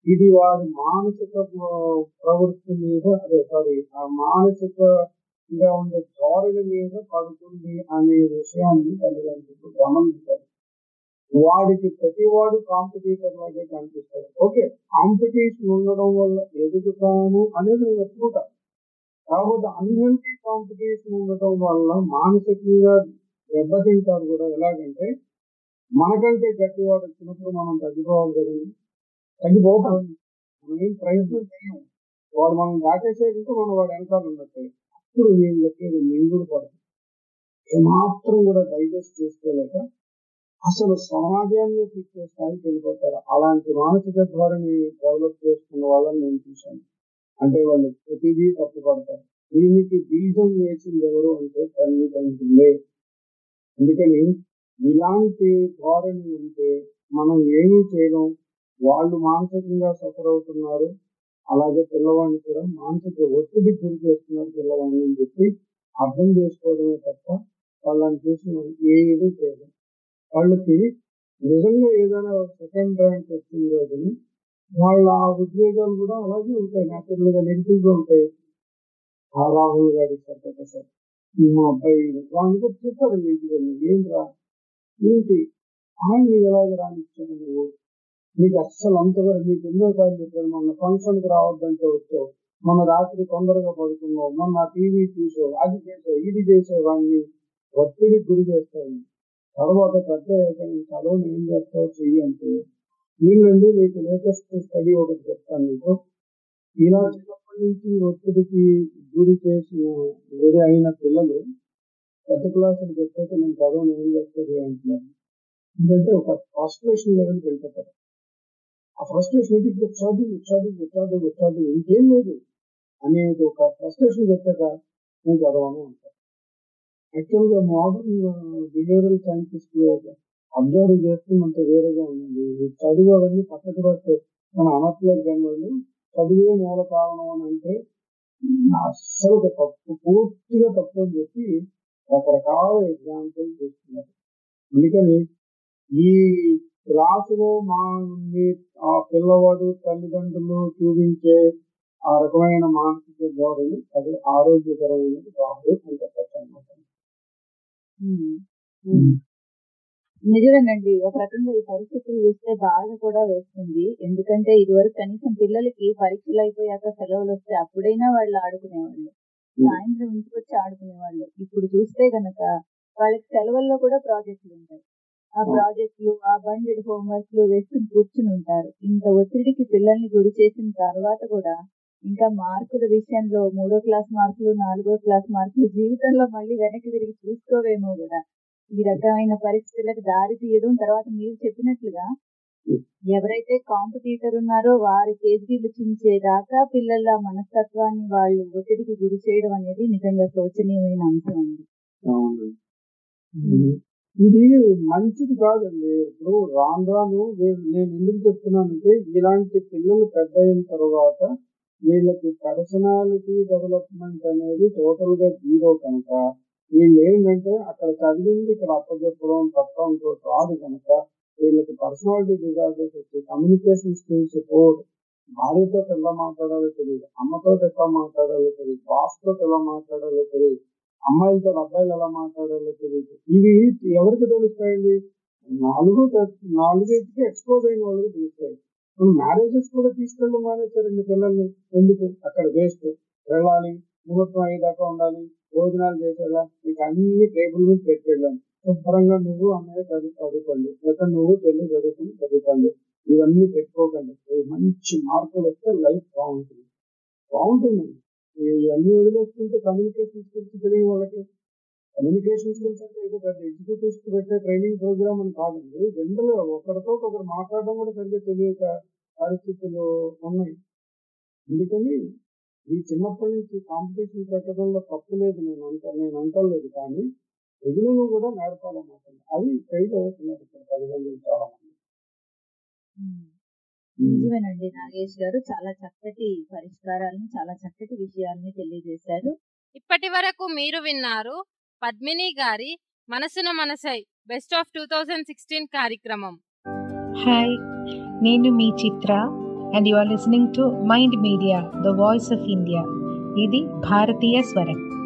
ఇది వారి మానసిక ప్రవృత్తి మీద ఆ మానసికంగా ఉండే ధోరణి మీద పడుతుంది అనే విషయాన్ని తల్లిదండ్రులు గమనించారు. వాడికి ప్రతివాడు కాంపిటీటర్ లాగే కనిపిస్తాడు. ఓకే, కాంపిటీషన్ ఉండడం వల్ల ఎదుగుతాను అనేది నేను ఒప్పుకుంటా. కాకపోతే అన్హెల్తీ కాంపిటీషన్ ఉండటం వల్ల మానసికంగా దెబ్బతింటారు కూడా. ఎలాగంటే మనకంటే గట్టివాడు వచ్చినప్పుడు మనం తగ్గిపోవాలి కదండి, తగ్గిపోతాం. మనం ఏం ప్రయత్నం చేయం, వాడు మనం దాటేసేటంటే మనం వాడు వెనకాల ఉన్నట్టే. అప్పుడు వీళ్ళకి మింగుడు పడదు, ఏమాత్రం కూడా డైజెస్ట్ చేసుకోలేక అసలు సమాజాన్ని తిట్టే స్థాయికి వెళ్ళిపోతారు. అలాంటి మానసిక ధోరణి డెవలప్ చేసుకున్న వాళ్ళని నేను చూశాను. అంటే వాళ్ళు ప్రతిదీ తప్పుపడతారు. దీనికి బీజం వేసింది ఎవరు అంటే తల్లిదండ్రులే. అందుకని ఇలాంటి ధోరణి ఉంటే మనం ఏమీ చేయలేం. వాళ్ళు మానసికంగా సఫర్ అవుతున్నారు, అలాగే పిల్లవాడిని కూడా మానసిక ఒత్తిడి గురి చేస్తున్నారు పిల్లవాడిని అని చెప్పి అర్థం చేసుకోవడమే తప్ప వాళ్ళని చూసి మనం ఏమీ చేయలేం. వాళ్ళకి నిజంగా ఏదైనా సెకండ్ ర్యాంక్ వచ్చిన రోజుని వాళ్ళ ఆ ఉద్వేగాలు కూడా అలాగే ఉంటాయి, న్యాచురల్ గా నెగిటివ్ గా ఉంటాయి. ఆ రాహుల్ గారి సార్ మా అబ్బాయి వాళ్ళని కూడా చెప్పారు ఇంటికి వెళ్ళి, ఏంట్రా ఏంటి ఆయన్ని ఎలాగ రానిచ్చాను నువ్వు, నీకు అస్సలు అంతగా నీకు ఎన్నోసార్లు చెప్పాను, మొన్న ఫంక్షన్ కి రావద్దంటే వచ్చావు, మొన్న రాత్రి తొందరగా పడుకున్నావు, మొన్న టీవీ చూసావు, అది చేసావు, ఇది చేసావు, వాడిని ఒత్తిడికి గురి చేస్తావు. తర్వాత పెద్ద చదువుని ఏం చేస్తావు చెయ్యి అంటే, వీళ్ళండి మీకు లేటెస్ట్ స్టడీ ఒకటి చెప్తాను మీకు. ఇలా చిన్నప్పటి నుంచి ఒత్తిడికి గురి అయిన పిల్లలు పెద్ద క్లాసులకు వచ్చాక నేను చదువుని ఏం చేస్తుంది అంటున్నారు. ఎందుకంటే ఒక ఫ్రస్ట్రేషన్ లెవెల్కి వెళ్ళిపోతారు. ఆ ఫ్రస్ట్రేషన్ ఏంటి, చదువు చదువు చదువు చదువు ఇంకేం లేదు అనేది ఒక ఫ్రస్ట్రేషన్ వచ్చాక నేను చదవను అంటారు. యాక్చువల్గా మోడర్న్ బిహేవియరల్ సైంటిస్టులు అబ్జర్వ్ చేస్తున్నంత వేరేగా ఉంది. చదువు అవన్నీ పక్కకు పట్టు మనం అనట్లేదు, కానీ వాళ్ళు చదువే మూల కారణం అని అంటే అస్సలు తప్పు, పూర్తిగా తప్పు అని చెప్పి రకరకాల ఎగ్జాంపుల్ చేస్తున్నారు. అందుకని ఈ క్లాసులో ఆ పిల్లవాడు తల్లిదండ్రులు చూపించే ఆ రకమైన మానసిక ధోరణి అది ఆరోగ్యకరమైనది కాదు అని చెప్పచ్చు అన్నమాట. నిజమేనండి. ఒక రకంగా ఈ పరిస్థితులు చూస్తే బాధ కూడా వేస్తుంది. ఎందుకంటే ఇదివరకు కనీసం పిల్లలకి పరీక్షలు అయిపోయాక సెలవులు వస్తే అప్పుడైనా వాళ్ళు ఆడుకునేవాళ్ళు, సాయంత్రం ఇంటికి వచ్చి ఆడుకునేవాళ్ళు. ఇప్పుడు చూస్తే గనక వాళ్ళకి సెలవుల్లో కూడా ప్రాజెక్టులు ఉంటాయి. ఆ ప్రాజెక్టులు, ఆ బండెడ్ హోంవర్క్లు వేసుకుని కూర్చుని ఉంటారు. ఇంత ఒత్తిడికి పిల్లల్ని గురి చేసిన తర్వాత కూడా ఇంకా మార్కుల విషయంలో 3వ క్లాస్ మార్కులు, 4వ క్లాస్ మార్కులు జీవితంలో మళ్ళీ వెనక్కి తిరిగి చూసుకోవేమో కూడా. ఈ రకమైన పరిస్థితులకు దారి తీయడం, తర్వాత మీరు చెప్పినట్లుగా ఎవరైతే కాంపిటీటర్ ఉన్నారో వారి కేజీలు చించేదాకా పిల్లల మనస్తత్వాన్ని వాళ్ళు ఒత్తిడికి గురి చేయడం అనేది నిజంగా శోచనీయమైన అంశం అండి. ఇది మంచిది కాదండి. ఇప్పుడు రాను రాను నేను ఎందుకు చెప్తున్నానంటే, ఇలాంటి పిల్లలు పెద్ద అయిన తర్వాత వీళ్ళకి పర్సనాలిటీ డెవలప్మెంట్ అనేది టోటల్ గా జీరో కనుక వీళ్ళు ఏంటంటే అక్కడ చదివింది ఇక్కడ అప్పచెప్పడం తప్ప ఇంకో కాదు కనుక వీళ్ళకి పర్సనాలిటీ డిజార్డర్స్ వచ్చి కమ్యూనికేషన్ స్కిల్స్ పోర్, భార్యతో ఎలా మాట్లాడాలో తెలియదు, అమ్మతో ఎట్లా మాట్లాడాలో తెలియదు, బాస్ తో ఎలా మాట్లాడాలో తెలియదు, అమ్మాయిలతో అబ్బాయిలు ఎలా మాట్లాడాలో తెలియదు. ఇవి ఎవరికి తెలుస్తాయండి? నాలుగైదుకి ఎక్స్పోజ్ అయిన వాళ్ళకి తెలుస్తాయి. మ్యారేజెస్ కూడా తీసుకెళ్ళడం మానేశారండి పిల్లల్ని. ఎందుకు? అక్కడ వేస్ట్, వెళ్ళాలి, ముహూర్తం అయ్యేదాకా ఉండాలి, భోజనాలు చేసేలా, నీకు అన్ని టేబుల్ మీద పెట్టేళ్ళాను, శుభ్రంగా నువ్వు అన్నయ్య చదువుకోండి, లేక నువ్వు చెల్లి చదువుకోండి, ఇవన్నీ పెట్టుకోకండి. మంచి మార్కులు వస్తే లైఫ్ బాగుంటుందండి. ఇవన్నీ వదిలేసుకుంటే కమ్యూనికేషన్ స్కిల్స్ తెలియని వాళ్ళకి, కమ్యూనికేషన్ స్కిల్స్ అంటే ఏదో పెద్ద ఎగ్జిక్యూటివ్స్ కి పెట్టే ట్రైనింగ్ ప్రోగ్రామ్ అని కాదండి. జనరల్ గా ఒకరితో ఒకరు మాట్లాడడం కూడా సరిగ్గా తెలియక పరిస్థితులు ఉన్నాయి. అందుకని ఈ చిన్నప్పటి నుంచి కాంపిటీషన్ పెట్టడంలో తప్పు లేదు, నేను అంటలేదు, కానీ మిగిలిన కూడా నేర్పాలన్నమాట. అది ఫెయిల్ అవుతున్నారు ఇక్కడ తల్లిదండ్రులు చాలా మంది. నిజమేనండి నాగేష్ గారు, చాలా చక్కటి పరిష్కారాలని, చాలా చక్కటి విషయాల్ని తెలియజేశారు. ఇప్పటి వరకు మీరు విన్నారు పద్మిని గారి మనసున మనసై బెస్ట్ ఆఫ్ 2016 కార్యక్రమం. హాయ్, నేను మీ చిత్ర. and you are listening to Mind Media, the voice of India. ఇది భారతీయ స్వరం.